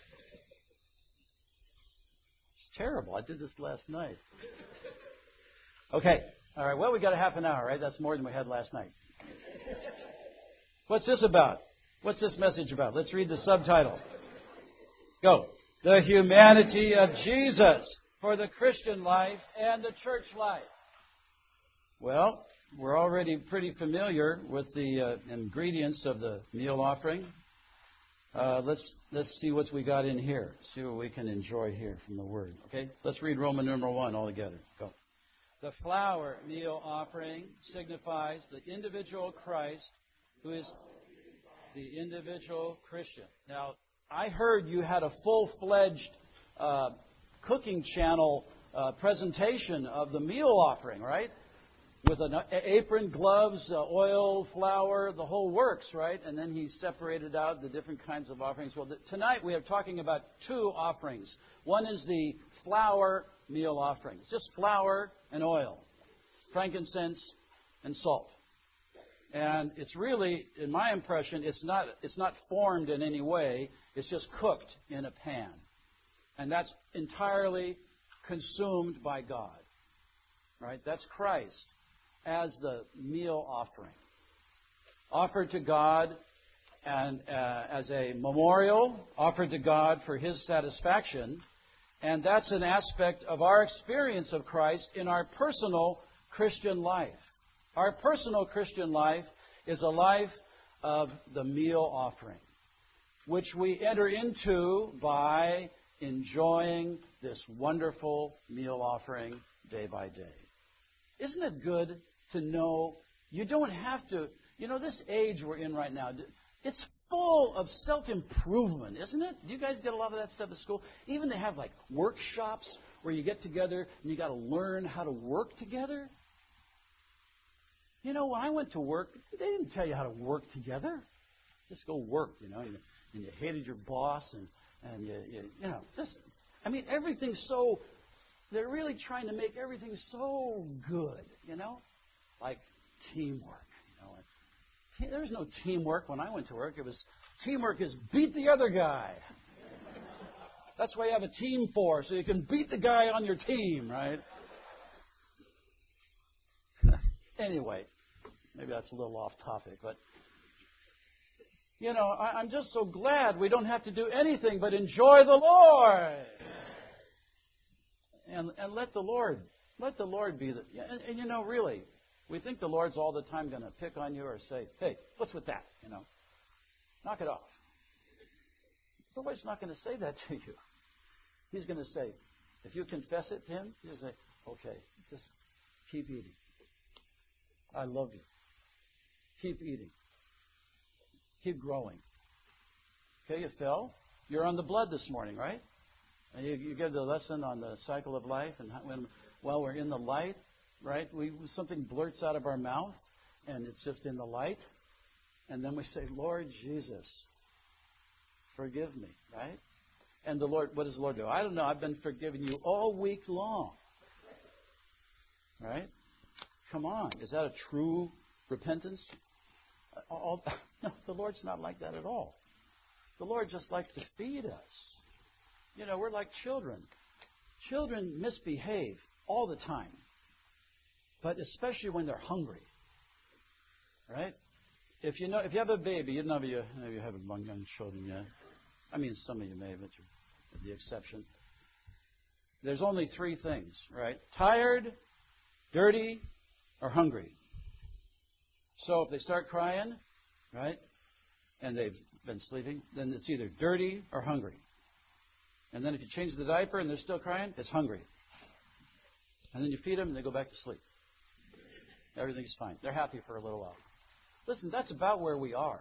It's terrible. I did this last night. Okay. All right. Well, we got a half an hour, right? That's more than we had last night. What's this about? What's this message about? Let's read the subtitle. Go. The humanity of Jesus for the Christian life and the church life. Well, we're already pretty familiar with the uh, ingredients of the meal offering. Uh, let's let's see what we got in here. See what we can enjoy here from the Word. Okay? Let's read Roman numeral one all together. Go. The flour meal offering signifies the individual Christ who is the individual Christian. Now, I heard you had a full-fledged uh, cooking channel uh, presentation of the meal offering, right? With an apron, gloves, uh, oil, flour, the whole works, right? And then he separated out the different kinds of offerings. Well, th- tonight we are talking about two offerings. One is the flour meal offering. It's just flour and oil, frankincense and salt. And it's really, in my impression, it's not it's not formed in any way. It's just cooked in a pan. And that's entirely consumed by God. Right? That's Christ as the meal offering. Offered to God and uh, as a memorial, offered to God for His satisfaction. And that's an aspect of our experience of Christ in our personal Christian life. Our personal Christian life is a life of the meal offering, which we enter into by enjoying this wonderful meal offering day by day. Isn't it good to know you don't have to, you know, this age we're in right now, it's full of self-improvement, isn't it? Do you guys get a lot of that stuff at school? Even they have like workshops where you get together and you got to learn how to work together. You know, when I went to work, they didn't tell you how to work together. Just go work, you know, and you, and you hated your boss and, and you, you, you know, just, I mean, everything's so, they're really trying to make everything so good, you know, like teamwork, you know, There was no teamwork when I went to work. It was teamwork is beat the other guy. That's why you have a team for, so you can beat the guy on your team, right? Anyway, maybe that's a little off topic, but you know, I, I'm just so glad we don't have to do anything but enjoy the Lord, and and let the Lord let the Lord be the. And, and you know, really, we think the Lord's all the time going to pick on you or say, "Hey, what's with that?" You know, knock it off. The Lord's not going to say that to you. He's going to say, if you confess it to Him, He'll say, "Okay, just keep eating. I love you. Keep eating. Keep growing." Okay, you fell. You're on the blood this morning, right? And you, you give the lesson on the cycle of life, and how, when while we're in the light, right? We something blurts out of our mouth, and it's just in the light, and then we say, "Lord Jesus, forgive me," right? And the Lord, what does the Lord do? I don't know. I've been forgiving you all week long, right? Come on, is that a true repentance? All, no, the Lord's not like that at all. The Lord just likes to feed us. You know, we're like children. Children misbehave all the time, but especially when they're hungry, right? If you know, if you have a baby, you know, you, you haven't young children yet. I mean, some of you may, but you're the exception. There's only three things, right? Tired, dirty, or hungry. So if they start crying, right, and they've been sleeping, then it's either dirty or hungry. And then if you change the diaper and they're still crying, it's hungry. And then you feed them and they go back to sleep. Everything's fine. They're happy for a little while. Listen, that's about where we are.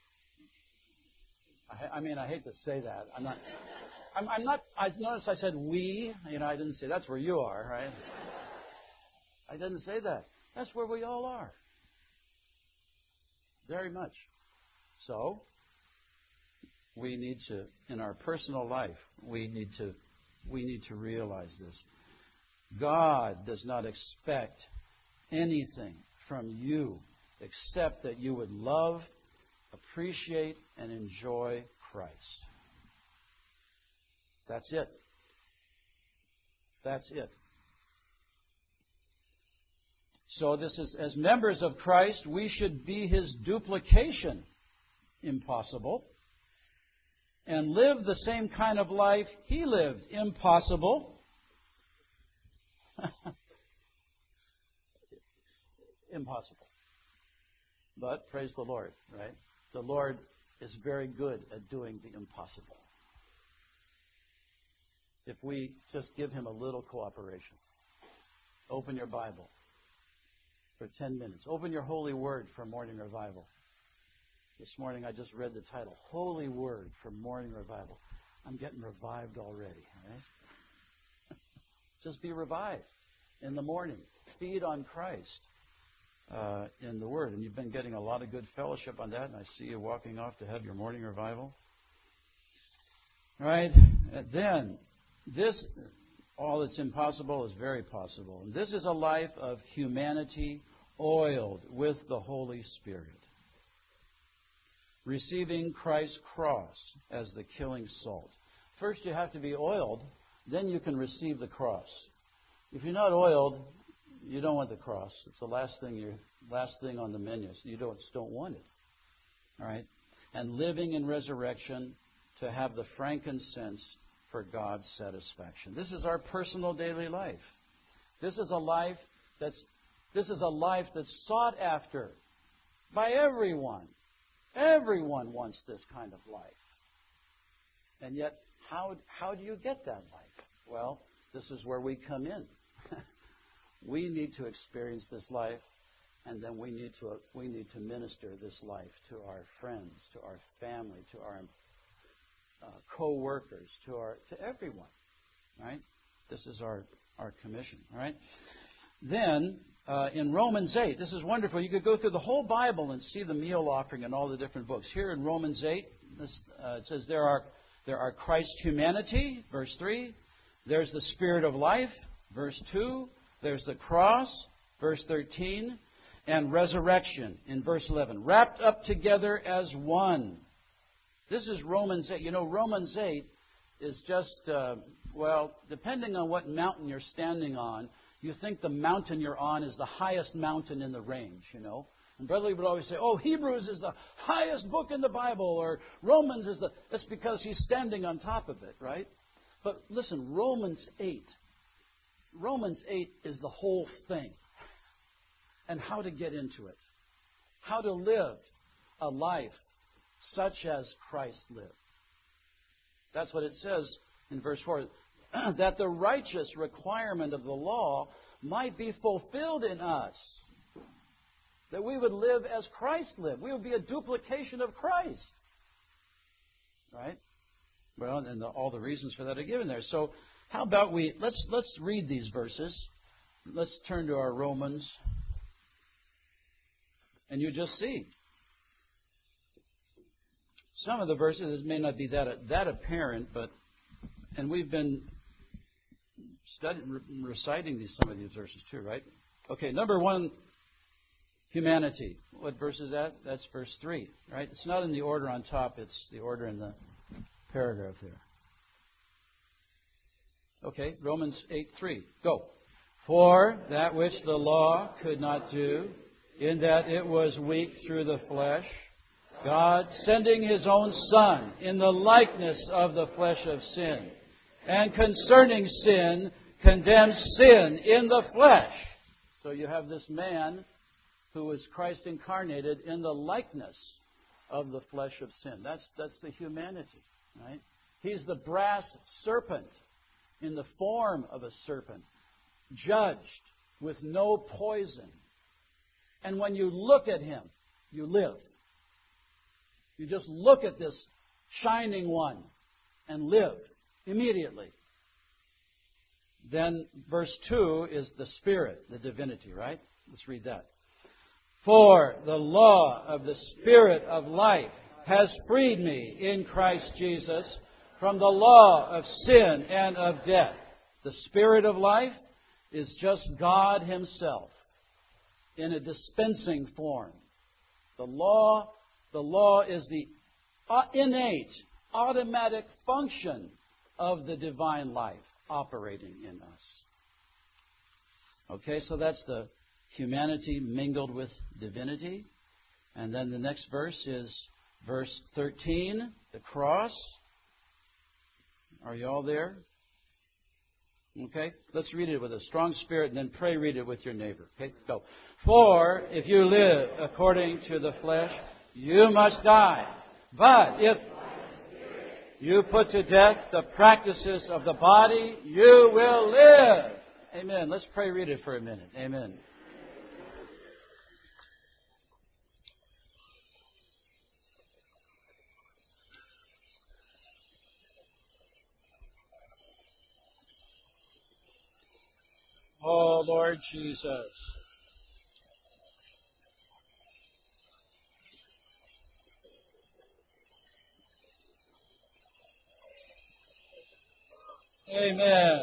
I, I mean, I hate to say that. I'm not. I'm, I'm not. I notice I said we. You know, I didn't say that's where you are, right? I didn't say that. That's where we all are. Very much. So, we need to, in our personal life, we need to, we need to realize this. God does not expect anything from you except that you would love, appreciate, and enjoy Christ. That's it. That's it. So this is, as members of Christ, we should be His duplication, impossible, and live the same kind of life He lived, impossible. Impossible. But praise the Lord, right? The Lord is very good at doing the impossible. If we just give Him a little cooperation. Open your Bible for ten minutes. Open your Holy Word for Morning Revival. This morning I just read the title, Holy Word for Morning Revival. I'm getting revived already, right? Just be revived in the morning. Feed on Christ uh, in the Word. And you've been getting a lot of good fellowship on that, and I see you walking off to have your morning revival. All right? And then, this, all that's impossible is very possible. And this is a life of humanity oiled with the Holy Spirit. Receiving Christ's cross as the killing salt. First you have to be oiled, then you can receive the cross. If you're not oiled, you don't want the cross. It's the last thing you last thing on the menu. So you don't just don't want it. All right? And living in resurrection to have the frankincense for God's satisfaction. This is our personal daily life. This is a life that's this is a life that's sought after by everyone. Everyone wants this kind of life. And yet, how how do you get that life? Well, this is where we come in. We need to experience this life, and then we need to we need to minister this life to our friends, to our family, to our uh, co-workers, to our to everyone. Right? This is our our commission. All right. Then uh, in Romans eight, this is wonderful. You could go through the whole Bible and see the meal offering and all the different books. Here in Romans eight, this, uh, it says there are there are Christ's humanity, verse three. There's the Spirit of life, verse two. There's the cross, verse thirteen. and resurrection in verse eleven. Wrapped up together as one. This is Romans eight. You know, Romans eight is just, uh, well, depending on what mountain you're standing on, you think the mountain you're on is the highest mountain in the range, you know. And Brother Lee would always say, oh, Hebrews is the highest book in the Bible, or Romans is the... That's because he's standing on top of it, right? But listen, Romans eight. Romans eight is the whole thing. And how to get into it. How to live a life such as Christ lived. That's what it says in verse four. That the righteous requirement of the law might be fulfilled in us. That we would live as Christ lived. We would be a duplication of Christ. Right? Well, and the, all the reasons for that are given there. So, how about we, let's let's read these verses. Let's turn to our Romans. And you just see. Some of the verses may not be that that apparent, but, and we've been studying, reciting these, some of these verses too, right? Okay, number one, humanity. What verse is that? That's verse three, right? It's not in the order on top, it's the order in the paragraph there. Okay, Romans eight three. Go. For that which the law could not do, in that it was weak through the flesh, God sending His own Son in the likeness of the flesh of sin, and concerning sin, condemned sin in the flesh. So you have this man who was Christ incarnated in the likeness of the flesh of sin. That's, that's the humanity, right? He's the brass serpent in the form of a serpent, judged with no poison. And when you look at Him, you live. You just look at this shining one and live immediately. Then verse two is the Spirit, the divinity, right? Let's read that. For the law of the Spirit of life has freed me in Christ Jesus from the law of sin and of death. The Spirit of life is just God Himself in a dispensing form. The law, the law is the innate, automatic function of the divine life operating in us. Okay, so that's the humanity mingled with divinity. And then the next verse is verse thirteen, the cross. Are you all there? Okay, let's read it with a strong spirit and then pray read it with your neighbor. Okay, go. For if you live according to the flesh, you must die. But if you put to death the practices of the body, you will live. Amen. Let's pray read it for a minute. Amen. Oh, Lord Jesus. Amen.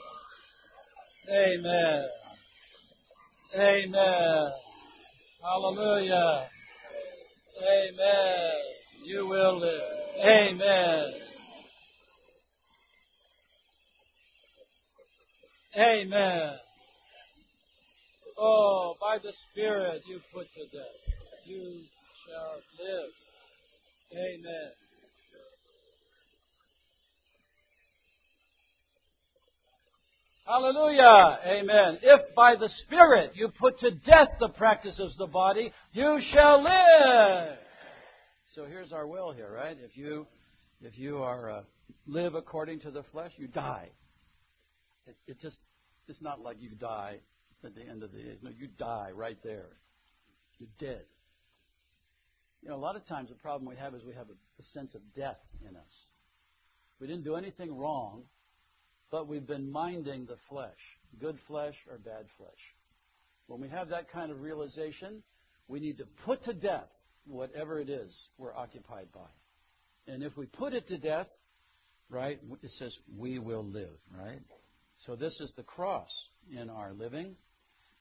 Amen. Amen. Hallelujah. Amen. You will live. Amen. Amen. Oh, by the Spirit you put to death, you shall live. Amen. Hallelujah. Amen. If by the Spirit you put to death the practices of the body, you shall live. So here's our will here, right? If you if you are uh, live according to the flesh, you die. It, it just it's not like you die at the end of the day. No, you die right there. You're dead. You know, a lot of times the problem we have is we have a, a sense of death in us. We didn't do anything wrong, but we've been minding the flesh, good flesh or bad flesh. When we have that kind of realization, we need to put to death whatever it is we're occupied by. And if we put it to death, right, it says we will live, right? So this is the cross in our living.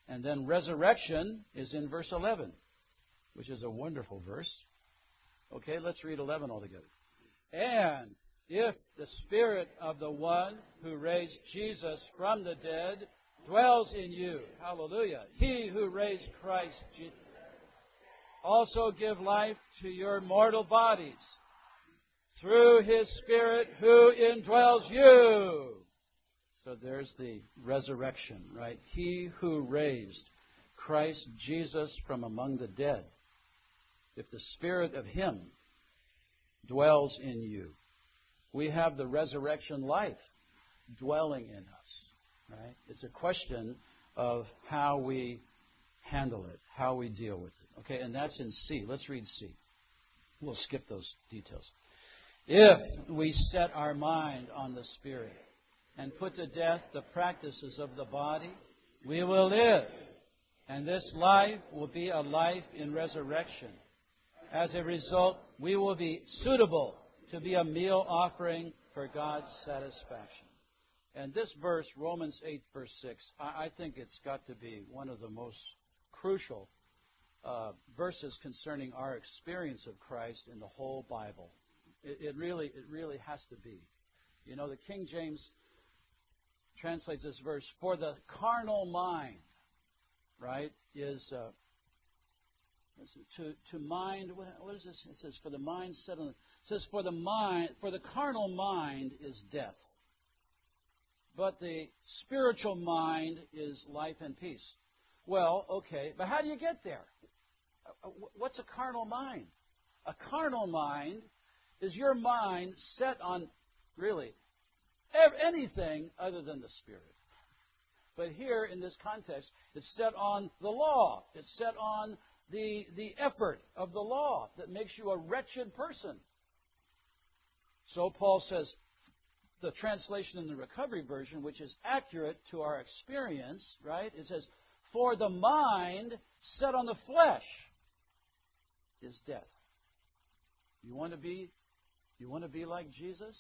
And then resurrection is in verse eleven, which is a wonderful verse. Okay, let's read eleven altogether. And if the Spirit of the one who raised Jesus from the dead dwells in you, hallelujah, He who raised Christ Jesus, also give life to your mortal bodies through His Spirit who indwells you. So there's the resurrection, right? He who raised Christ Jesus from among the dead. If the Spirit of Him dwells in you, we have the resurrection life dwelling in us, right? It's a question of how we handle it, how we deal with it. Okay, and that's in C. Let's read C. We'll skip those details. If we set our mind on the Spirit and put to death the practices of the body, we will live. And this life will be a life in resurrection. As a result, we will be suitable to be a meal offering for God's satisfaction. And this verse, Romans eight, verse six, I, I think it's got to be one of the most crucial uh, verses concerning our experience of Christ in the whole Bible. It, it really, it really has to be. You know, the King James translates this verse, for the carnal mind, right, is uh, to to mind. What, what is this? It says, for the mind set on. It says, for the mind, for the carnal mind is death, but the spiritual mind is life and peace. Well, okay, but how do you get there? What's a carnal mind? A carnal mind is your mind set on, really, anything other than the Spirit. But here, in this context, it's set on the law. It's set on the, the effort of the law that makes you a wretched person. So Paul says, the translation in the Recovery Version, which is accurate to our experience, right? It says, for the mind set on the flesh is death. You want to be, you want to be like Jesus?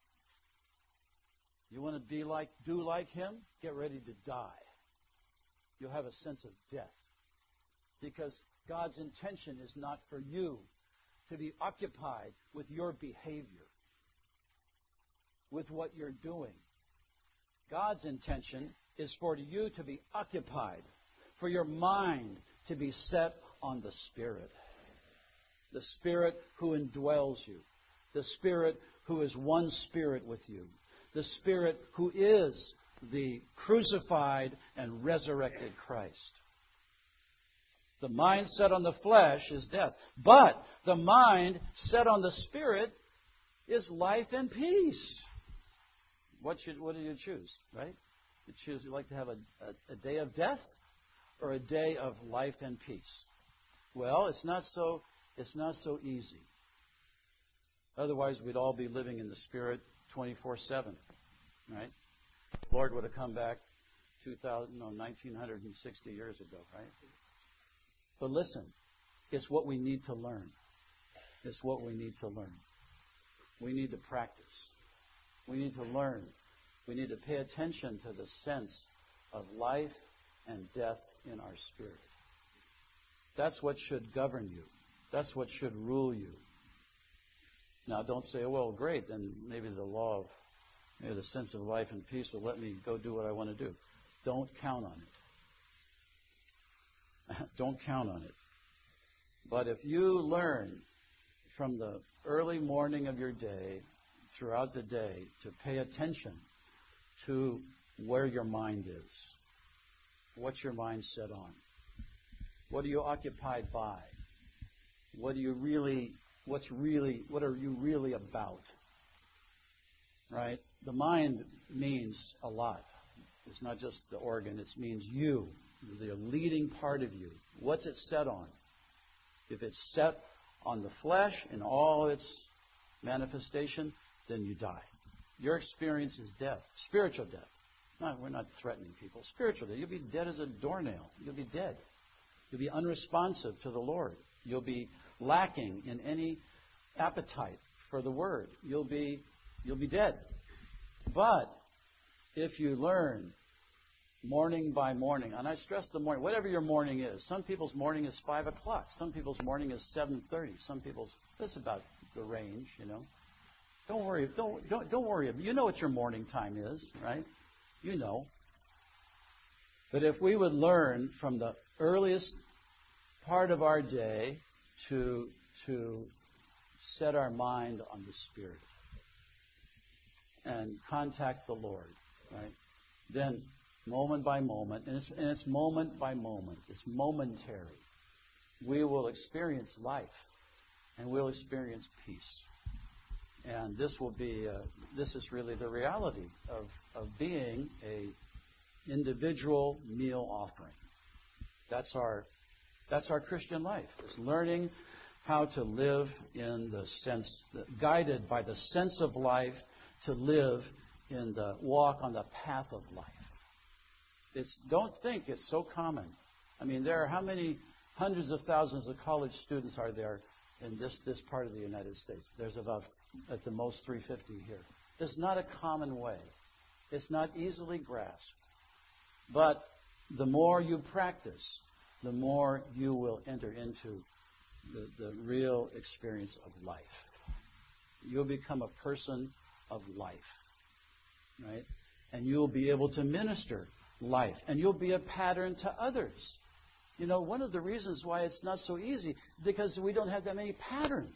You want to be like, do like Him? Get ready to die. You'll have a sense of death. Because God's intention is not for you to be occupied with your behavior, with what you're doing. God's intention is for you to be occupied, for your mind to be set on the Spirit. The Spirit who indwells you. The Spirit who is one Spirit with you. The Spirit who is the crucified and resurrected Christ. The mind set on the flesh is death. But the mind set on the Spirit is life and peace. What should what do you choose, right? You choose, you like to have a, a, a day of death or a day of life and peace? Well, it's not so it's not so easy. Otherwise, we'd all be living in the Spirit twenty-four seven, right? The Lord would have come back two thousand, no, nineteen sixty years ago, right? But listen, it's what we need to learn. It's what we need to learn. We need to practice. We need to learn. We need to pay attention to the sense of life and death in our spirit. That's what should govern you. That's what should rule you. Now, don't say, well, great, then maybe the law of, maybe the sense of life and peace will let me go do what I want to do. Don't count on it. Don't count on it. But if you learn from the early morning of your day, throughout the day, to pay attention to where your mind is, what's your mind set on? What are you occupied by? What do you really, what's really, what are you really about? Right? The mind means a lot. It's not just the organ. It means you, the leading part of you. What's it set on? If it's set on the flesh in all its manifestation, then you die. Your experience is death, spiritual death. No, we're not threatening people. Spiritual death. You'll be dead as a doornail. You'll be dead. You'll be unresponsive to the Lord. You'll be lacking in any appetite for the Word. You'll be, you'll be dead. But if you learn morning by morning. And I stress the morning, whatever your morning is. Some people's morning is five o'clock. Some people's morning is seven thirty. Some people's, that's about the range, you know. Don't worry. Don't, don't, don't worry. You know what your morning time is, right? You know. But if we would learn from the earliest part of our day to, to set our mind on the Spirit and contact the Lord, right? Then, moment by moment, and it's, and it's moment by moment, it's momentary, we will experience life and we'll experience peace. And this will be, uh, this is really the reality of, of being a individual meal offering. That's our, that's our Christian life. It's learning how to live in the sense, guided by the sense of life, to live in the walk on the path of life. It's, don't think it's so common. I mean, there are how many hundreds of thousands of college students are there in this, this part of the United States? There's about, at the most, three hundred fifty here. It's not a common way. It's not easily grasped. But the more you practice, the more you will enter into the, the real experience of life. You'll become a person of life, right? And you'll be able to minister life. And you'll be a pattern to others. You know, one of the reasons why it's not so easy is because we don't have that many patterns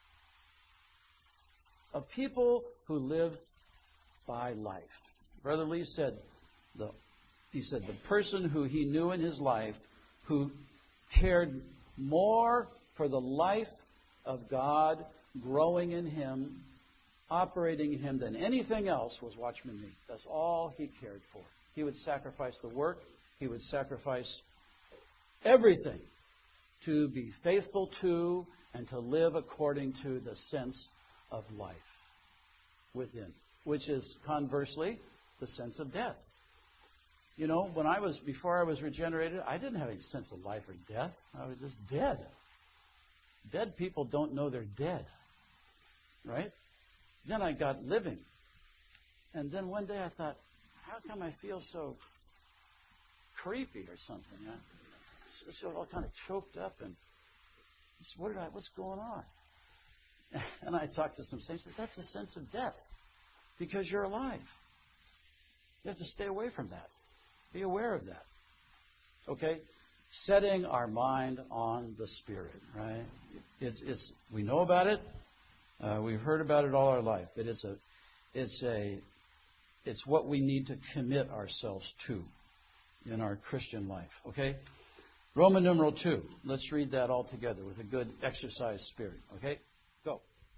of people who live by life. Brother Lee said, the, he said, the person who he knew in his life who cared more for the life of God growing in him, operating in him than anything else was Watchman Nee. That's all he cared for. He would sacrifice the work. He would sacrifice everything to be faithful to and to live according to the sense of life within, which is conversely the sense of death. You know, when I was, before I was regenerated, I didn't have any sense of life or death. I was just dead. Dead people don't know they're dead. Right? Then I got living. And then one day I thought, how come I feel so creepy or something? I feel all kind of choked up and what did I, what's going on? And I talked to some saints. That's a sense of death because you're alive. You have to stay away from that. Be aware of that. Okay? Setting our mind on the Spirit, right? It's, it's, we know about it. Uh, we've heard about it all our life. But it's a, it's a, it's what we need to commit ourselves to in our Christian life. Okay? Roman numeral two. Let's read that all together with a good exercise spirit. Okay? Go.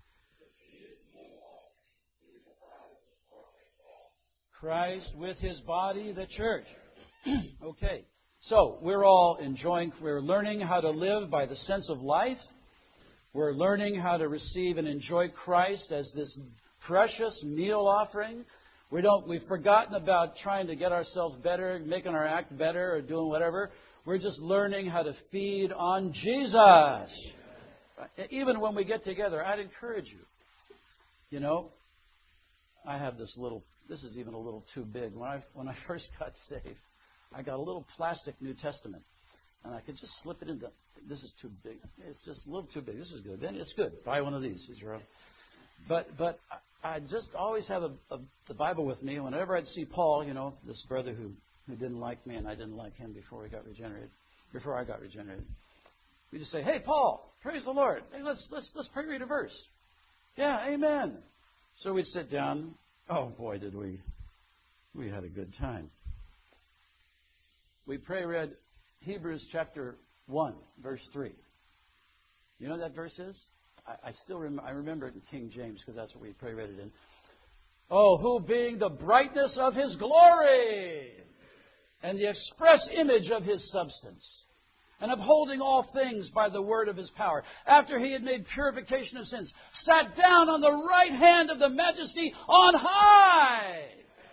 Christ with His body, the church. Okay. So, we're all enjoying, we're learning how to live by the sense of life. We're learning how to receive and enjoy Christ as this precious meal offering. We don't, we've forgotten about trying to get ourselves better, making our act better, or doing whatever. We're just learning how to feed on Jesus. Even when we get together, I'd encourage you. You know, I have this little, this is even a little too big. When I, when I first got saved, I got a little plastic New Testament. And I could just slip it into, this is too big. It's just a little too big. This is good. Then it's good. Buy one of these. These are all. But, but I just always have a, a, the Bible with me. Whenever I'd see Paul, you know, this brother who, who didn't like me and I didn't like him before he got regenerated, before I got regenerated, we just say, hey, Paul, praise the Lord. Hey, let's, let's, let's pray read a verse. Yeah, amen. So we'd sit down. Oh, boy, did we, we had a good time. We pray read Hebrews chapter one, verse three. You know what that verse is? I, I still rem- I remember it in King James because that's what we pray read it in. Oh, who being the brightness of His glory and the express image of His substance, and upholding all things by the word of His power, after He had made purification of sins, sat down on the right hand of the Majesty on high.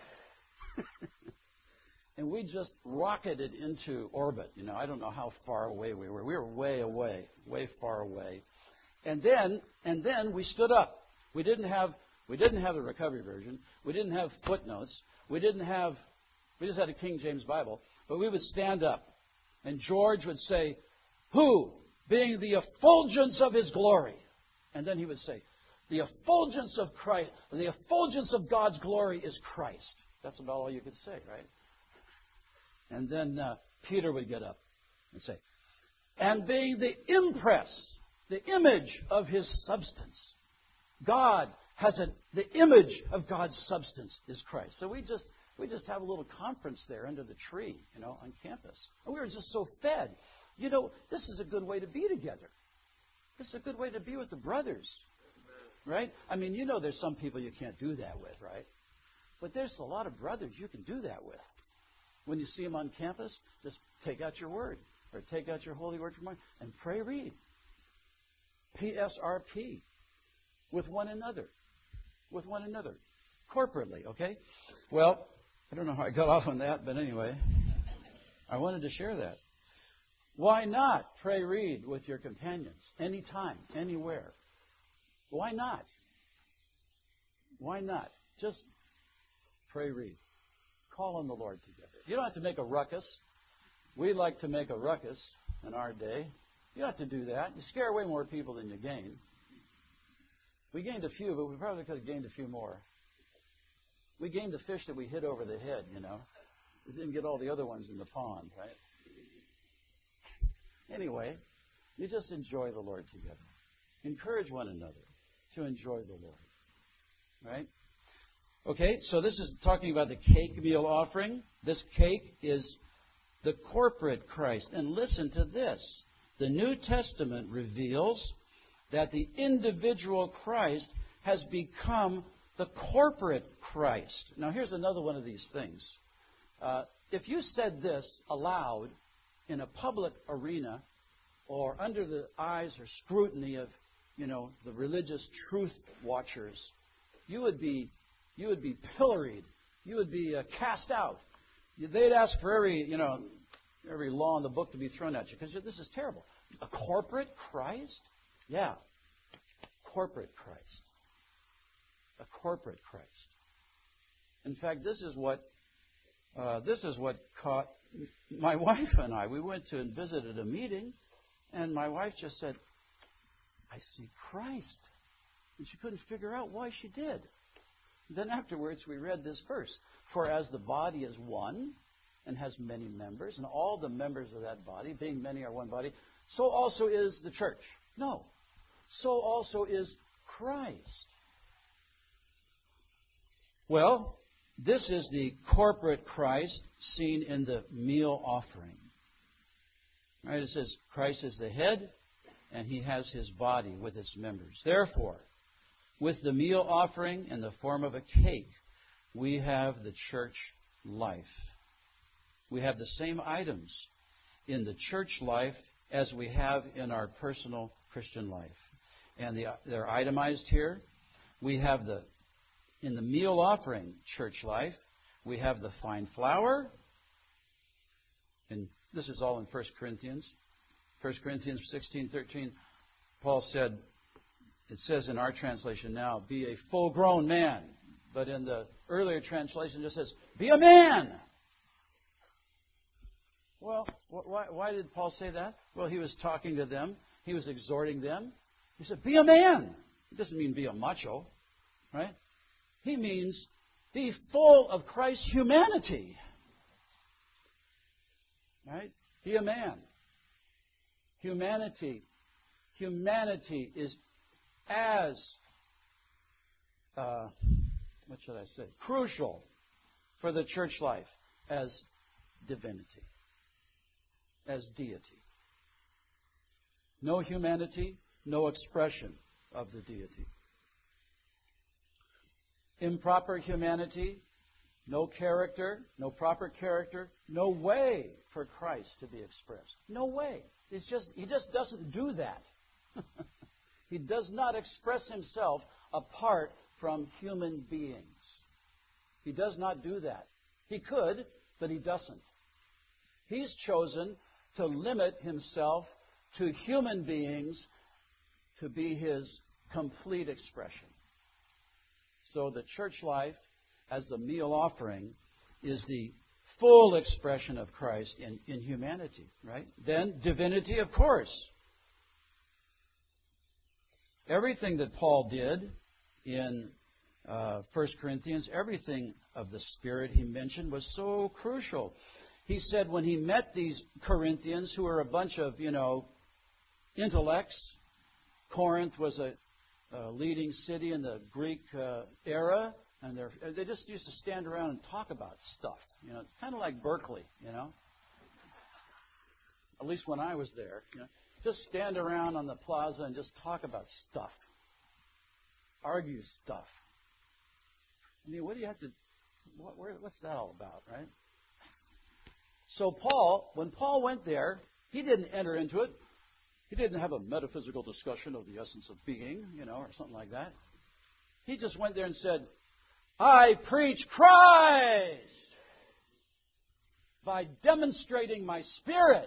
And we just rocketed into orbit. You know, I don't know how far away we were. We were way away, way far away. And then, and then we stood up. We didn't have, we didn't have the recovery version. We didn't have footnotes. We didn't have We just had a King James Bible. But we would stand up, and George would say, who, being the effulgence of his glory. And then he would say, the effulgence of Christ, the effulgence of God's glory is Christ. That's about all you could say, right? And then uh, Peter would get up and say, and being the impress, the image of His substance. God has a, the image of God's substance is Christ. So we just we just have a little conference there under the tree, you know, on campus. And we were just so fed. You know, this is a good way to be together. This is a good way to be with the brothers. Right? I mean, you know there's some people you can't do that with, right? But there's a lot of brothers you can do that with. When you see them on campus, just take out your word or take out your Holy Word from mind and pray read. P S R P. With one another. With one another. Corporately, okay? Well, I don't know how I got off on that, but anyway, I wanted to share that. Why not pray read with your companions? Anytime, anywhere. Why not? Why not? Just pray read. Call on the Lord together. You don't have to make a ruckus. We like to make a ruckus in our day. You don't have to do that. You scare away more people than you gain. We gained a few, but we probably could have gained a few more. We gained the fish that we hit over the head, you know. We didn't get all the other ones in the pond, right? Anyway, you just enjoy the Lord together. Encourage one another to enjoy the Lord. Right? Okay, so this is talking about the cake meal offering. This cake is the corporate Christ. And listen to this. The New Testament reveals that the individual Christ has become the corporate Christ. Now, here's another one of these things. Uh, if you said this aloud in a public arena or under the eyes or scrutiny of, you know, the religious truth watchers, you would be you would be pilloried. You would be uh, cast out. They'd ask for every, you know, every law in the book to be thrown at you because this is terrible. A corporate Christ? Yeah. Corporate Christ. A corporate Christ. In fact, this is what uh, this is what caught my wife and I. We went to and visited a meeting, and my wife just said, "I see Christ," and she couldn't figure out why she did. Then afterwards, we read this verse: "For as the body is one and has many members, and all the members of that body, being many, are one body, so also is the church." No. So also is Christ. Well, this is the corporate Christ seen in the meal offering. Right? It says Christ is the head, and He has His body with its members. Therefore, with the meal offering in the form of a cake, we have the church life. We have the same items in the church life as we have in our personal Christian life. And the, they're itemized here. We have the, in the meal offering church life, we have the fine flour. And this is all in First Corinthians. First Corinthians sixteen thirteen, Paul said, it says in our translation now, be a full-grown man. But in the earlier translation, it just says, be a man. Well, why, why did Paul say that? Well, he was talking to them. He was exhorting them. He said, be a man. It doesn't mean be a macho, right? He means be full of Christ's humanity. Right? Be a man. Humanity. Humanity is as, uh, what should I say, crucial for the church life as divinity, as deity. No humanity, no expression of the deity. Improper humanity, no character, no proper character, no way for Christ to be expressed. No way. It's just, He just doesn't do that. He does not express Himself apart from human beings. He does not do that. He could, but He doesn't. He's chosen to limit Himself to human beings to be His complete expression. So the church life, as the meal offering, is the full expression of Christ in, in humanity, right? Then divinity, of course. Everything that Paul did in uh, First Corinthians, everything of the Spirit he mentioned was so crucial. He said when he met these Corinthians, who were a bunch of, you know, intellects, Corinth was a, a leading city in the Greek uh, era, and they just used to stand around and talk about stuff. You know, it's kind of like Berkeley, you know. At least when I was there, you know, just stand around on the plaza and just talk about stuff, argue stuff. I mean, what do you have to? What, where, what's that all about, right? So Paul, when Paul went there, he didn't enter into it. He didn't have a metaphysical discussion of the essence of being, you know, or something like that. He just went there and said, I preach Christ by demonstrating my Spirit.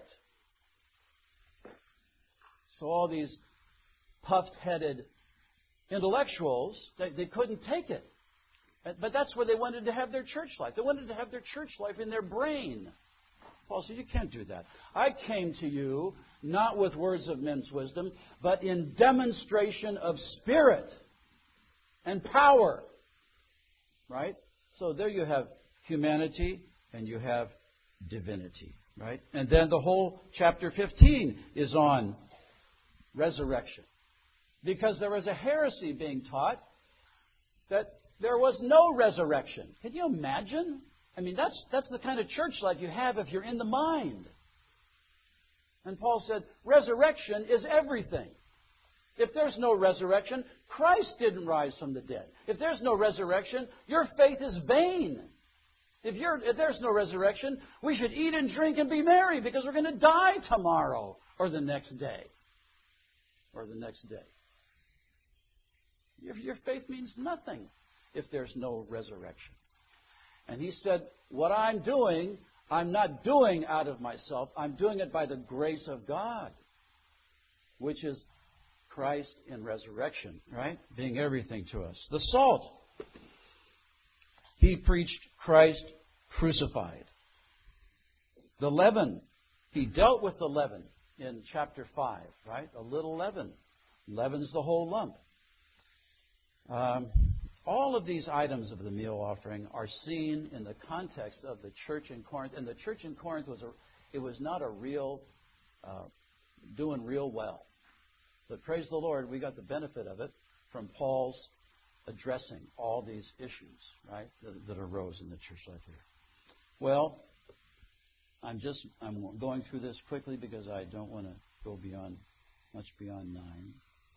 So all these puffed-headed intellectuals, they, they couldn't take it. But that's where they wanted to have their church life. They wanted to have their church life in their brain. Paul said, you can't do that. I came to you not with words of men's wisdom, but in demonstration of Spirit and power. Right? So there you have humanity and you have divinity. Right? And then the whole chapter fifteen is on resurrection. Because there was a heresy being taught that there was no resurrection. Can you imagine? I mean, that's that's the kind of church life you have if you're in the mind. And Paul said, resurrection is everything. If there's no resurrection, Christ didn't rise from the dead. If there's no resurrection, your faith is vain. If, you're, if there's no resurrection, we should eat and drink and be merry because we're going to die tomorrow or the next day. Or the next day. Your, your faith means nothing if there's no resurrection. And he said, what I'm doing, I'm not doing out of myself. I'm doing it by the grace of God, which is Christ in resurrection, right? Being everything to us. The salt. He preached Christ crucified. The leaven. He dealt with the leaven in chapter five, right? A little leaven. Leaven's the whole lump. Um, all of these items of the meal offering are seen in the context of the church in Corinth. And the church in Corinth was a, it was not a real, uh, doing real well. But praise the Lord, we got the benefit of it from Paul's addressing all these issues, right, that, that arose in the church life here. Well, I'm just I'm going through this quickly because I don't want to go beyond much beyond nine.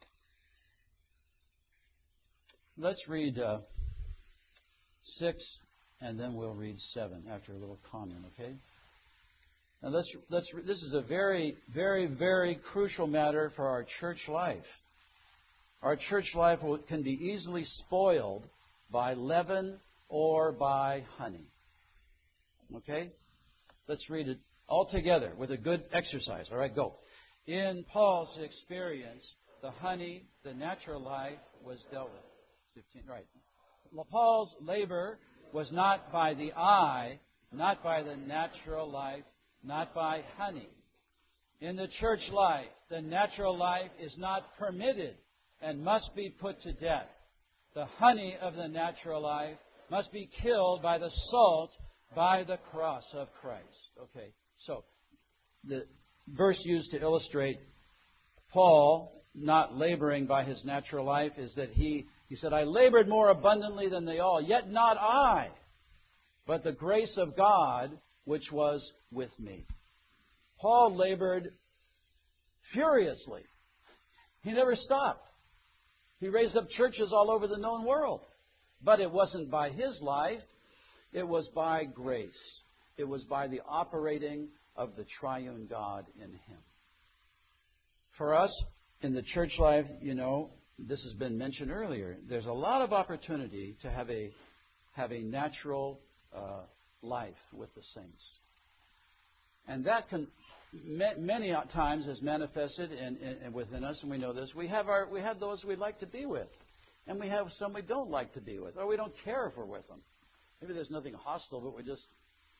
Let's read uh, six, and then we'll read seven after a little comment. Okay. Now let's let's. This is a very, very, very crucial matter for our church life. Our church life can be easily spoiled by leaven or by honey. Okay? Let's read it all together with a good exercise. All right, go. In Paul's experience, the honey, the natural life, was dealt with. fifteen, right. Paul's labor was not by the eye, not by the natural life, not by honey. In the church life, the natural life is not permitted and must be put to death. The honey of the natural life must be killed by the salt, by the cross of Christ. Okay, so the verse used to illustrate Paul not laboring by his natural life is that he, he said, I labored more abundantly than they all, yet not I, but the grace of God which was with me. Paul labored furiously. He never stopped. He raised up churches all over the known world. But it wasn't by his life. It was by grace. It was by the operating of the triune God in him. For us, in the church life, you know, this has been mentioned earlier, there's a lot of opportunity to have a, have a natural uh, life with the saints. And that can many times is manifested in, in, within us, and we know this. We have our we have those we like to be with, and we have some we don't like to be with, or we don't care if we're with them. Maybe there's nothing hostile, but we just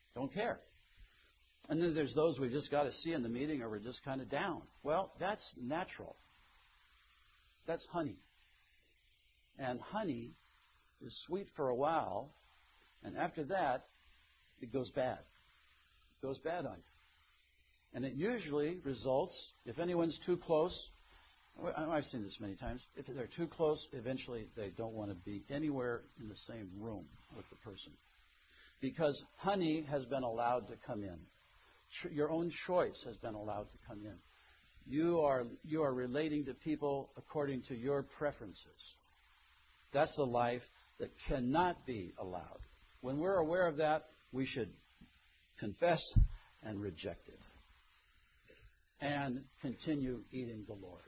Don't care. And then there's those we just got to see in the meeting or we're just kind of down. Well, that's natural. That's honey. And honey is sweet for a while, and after that, it goes bad. It goes bad on you. And it usually results, if anyone's too close, I've seen this many times, if they're too close, eventually they don't want to be anywhere in the same room with the person. Because honey has been allowed to come in. Your own choice has been allowed to come in. You are, you are relating to people according to your preferences. That's a life that cannot be allowed. When we're aware of that, we should confess and reject it. And continue eating the Lord.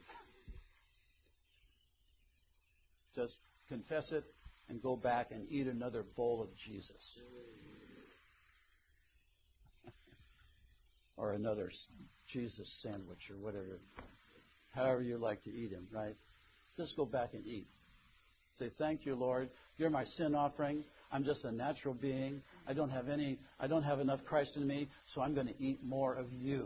Just confess it and go back and eat another bowl of Jesus. Or another Jesus sandwich or whatever. However you like to eat him, right? Just go back and eat. Say, thank you, Lord. You're my sin offering. I'm just a natural being. I don't have any, I don't have enough Christ in me, so I'm going to eat more of you.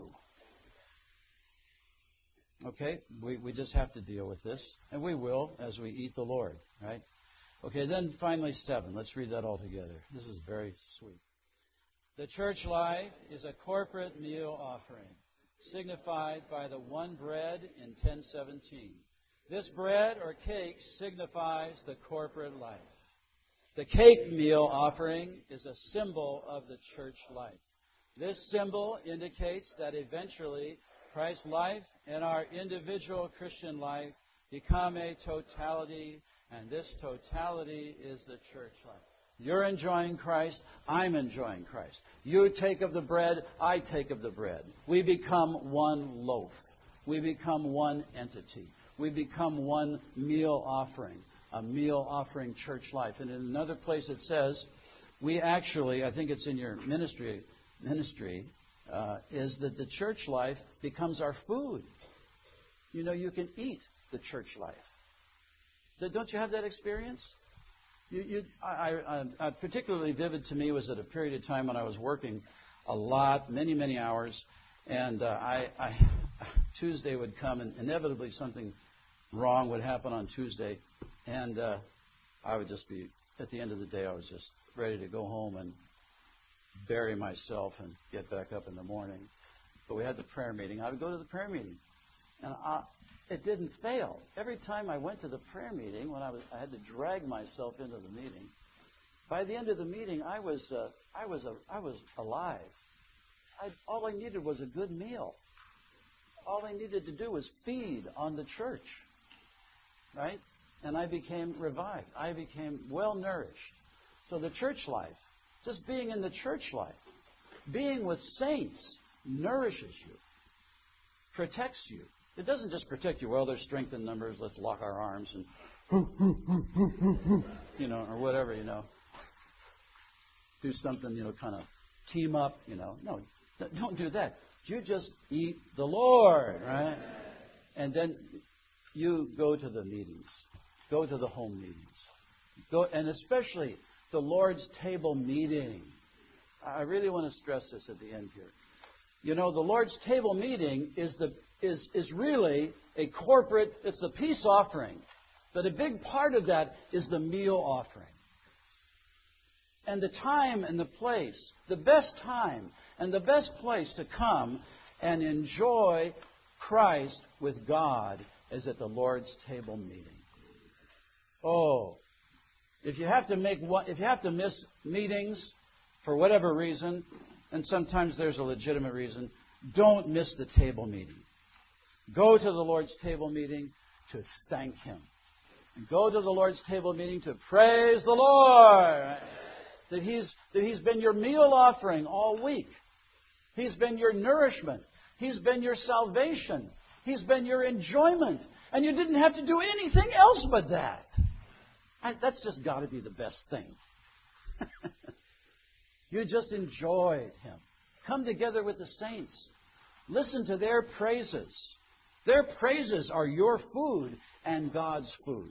Okay? We, we just have to deal with this. And we will as we eat the Lord, right? Okay, then finally seven. Let's read that all together. This is very sweet. The church life is a corporate meal offering, signified by the one bread in ten seventeen. This bread or cake signifies the corporate life. The cake meal offering is a symbol of the church life. This symbol indicates that eventually Christ's life and our individual Christian life become a totality, and this totality is the church life. You're enjoying Christ, I'm enjoying Christ. You take of the bread, I take of the bread. We become one loaf. We become one entity. We become one meal offering, a meal offering church life. And in another place it says, we actually, I think it's in your ministry, ministry, uh, is that the church life becomes our food. You know, you can eat the church life. Don't you have that experience? You, you, I, I, I, particularly vivid to me was at a period of time when I was working a lot, many, many hours, and uh, I, I Tuesday would come, and inevitably something wrong would happen on Tuesday, and uh, I would just be, at the end of the day, I was just ready to go home and bury myself and get back up in the morning. But we had the prayer meeting. I would go to the prayer meeting, and I, it didn't fail. Every time I went to the prayer meeting, when I was, I had to drag myself into the meeting. By the end of the meeting, I was, uh, I was, a, I was alive. I, all I needed was a good meal. All I needed to do was feed on the church, right? And I became revived. I became well nourished. So the church life, just being in the church life, being with saints, nourishes you, protects you. It doesn't just protect you. Well, there's strength in numbers. Let's lock our arms and, you know, or whatever, you know. Do something, you know, kind of team up, you know. No, don't do that. You just eat the Lord, right? And then you go to the meetings. Go to the home meetings. Go, and especially the Lord's table meeting. I really want to stress this at the end here. You know, the Lord's table meeting is the is is really a corporate, it's the peace offering. But a big part of that is the meal offering. And the time and the place, the best time and the best place to come and enjoy Christ with God is at the Lord's table meeting. Oh, if you have to make one, if you have to miss meetings for whatever reason, and sometimes there's a legitimate reason, don't miss the table meeting. Go to the Lord's table meeting to thank Him. And go to the Lord's table meeting to praise the Lord. That He's, that He's been your meal offering all week. He's been your nourishment. He's been your salvation. He's been your enjoyment. And you didn't have to do anything else but that. I, that's just got to be the best thing. You just enjoyed Him. Come together with the saints. Listen to their praises. Their praises are your food and God's food.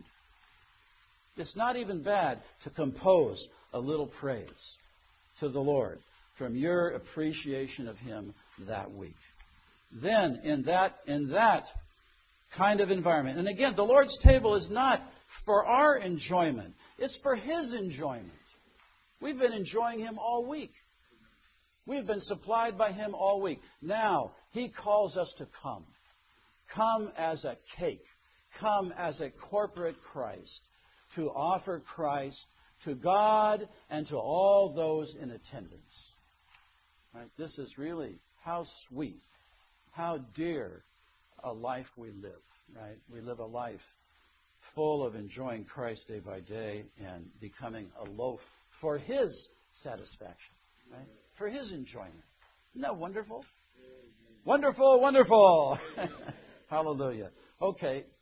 It's not even bad to compose a little praise to the Lord. from your appreciation of Him that week. Then, in that, in that kind of environment, and again, the Lord's table is not for our enjoyment. It's for His enjoyment. We've been enjoying Him all week. We've been supplied by Him all week. Now, He calls us to come. Come as a cake. Come as a corporate Christ to offer Christ to God and to all those in attendance. Right? This is really how sweet, how dear a life we live. Right? We live a life full of enjoying Christ day by day and becoming a loaf for His satisfaction, right? For His enjoyment. Isn't that wonderful? Wonderful, wonderful. Hallelujah. Okay,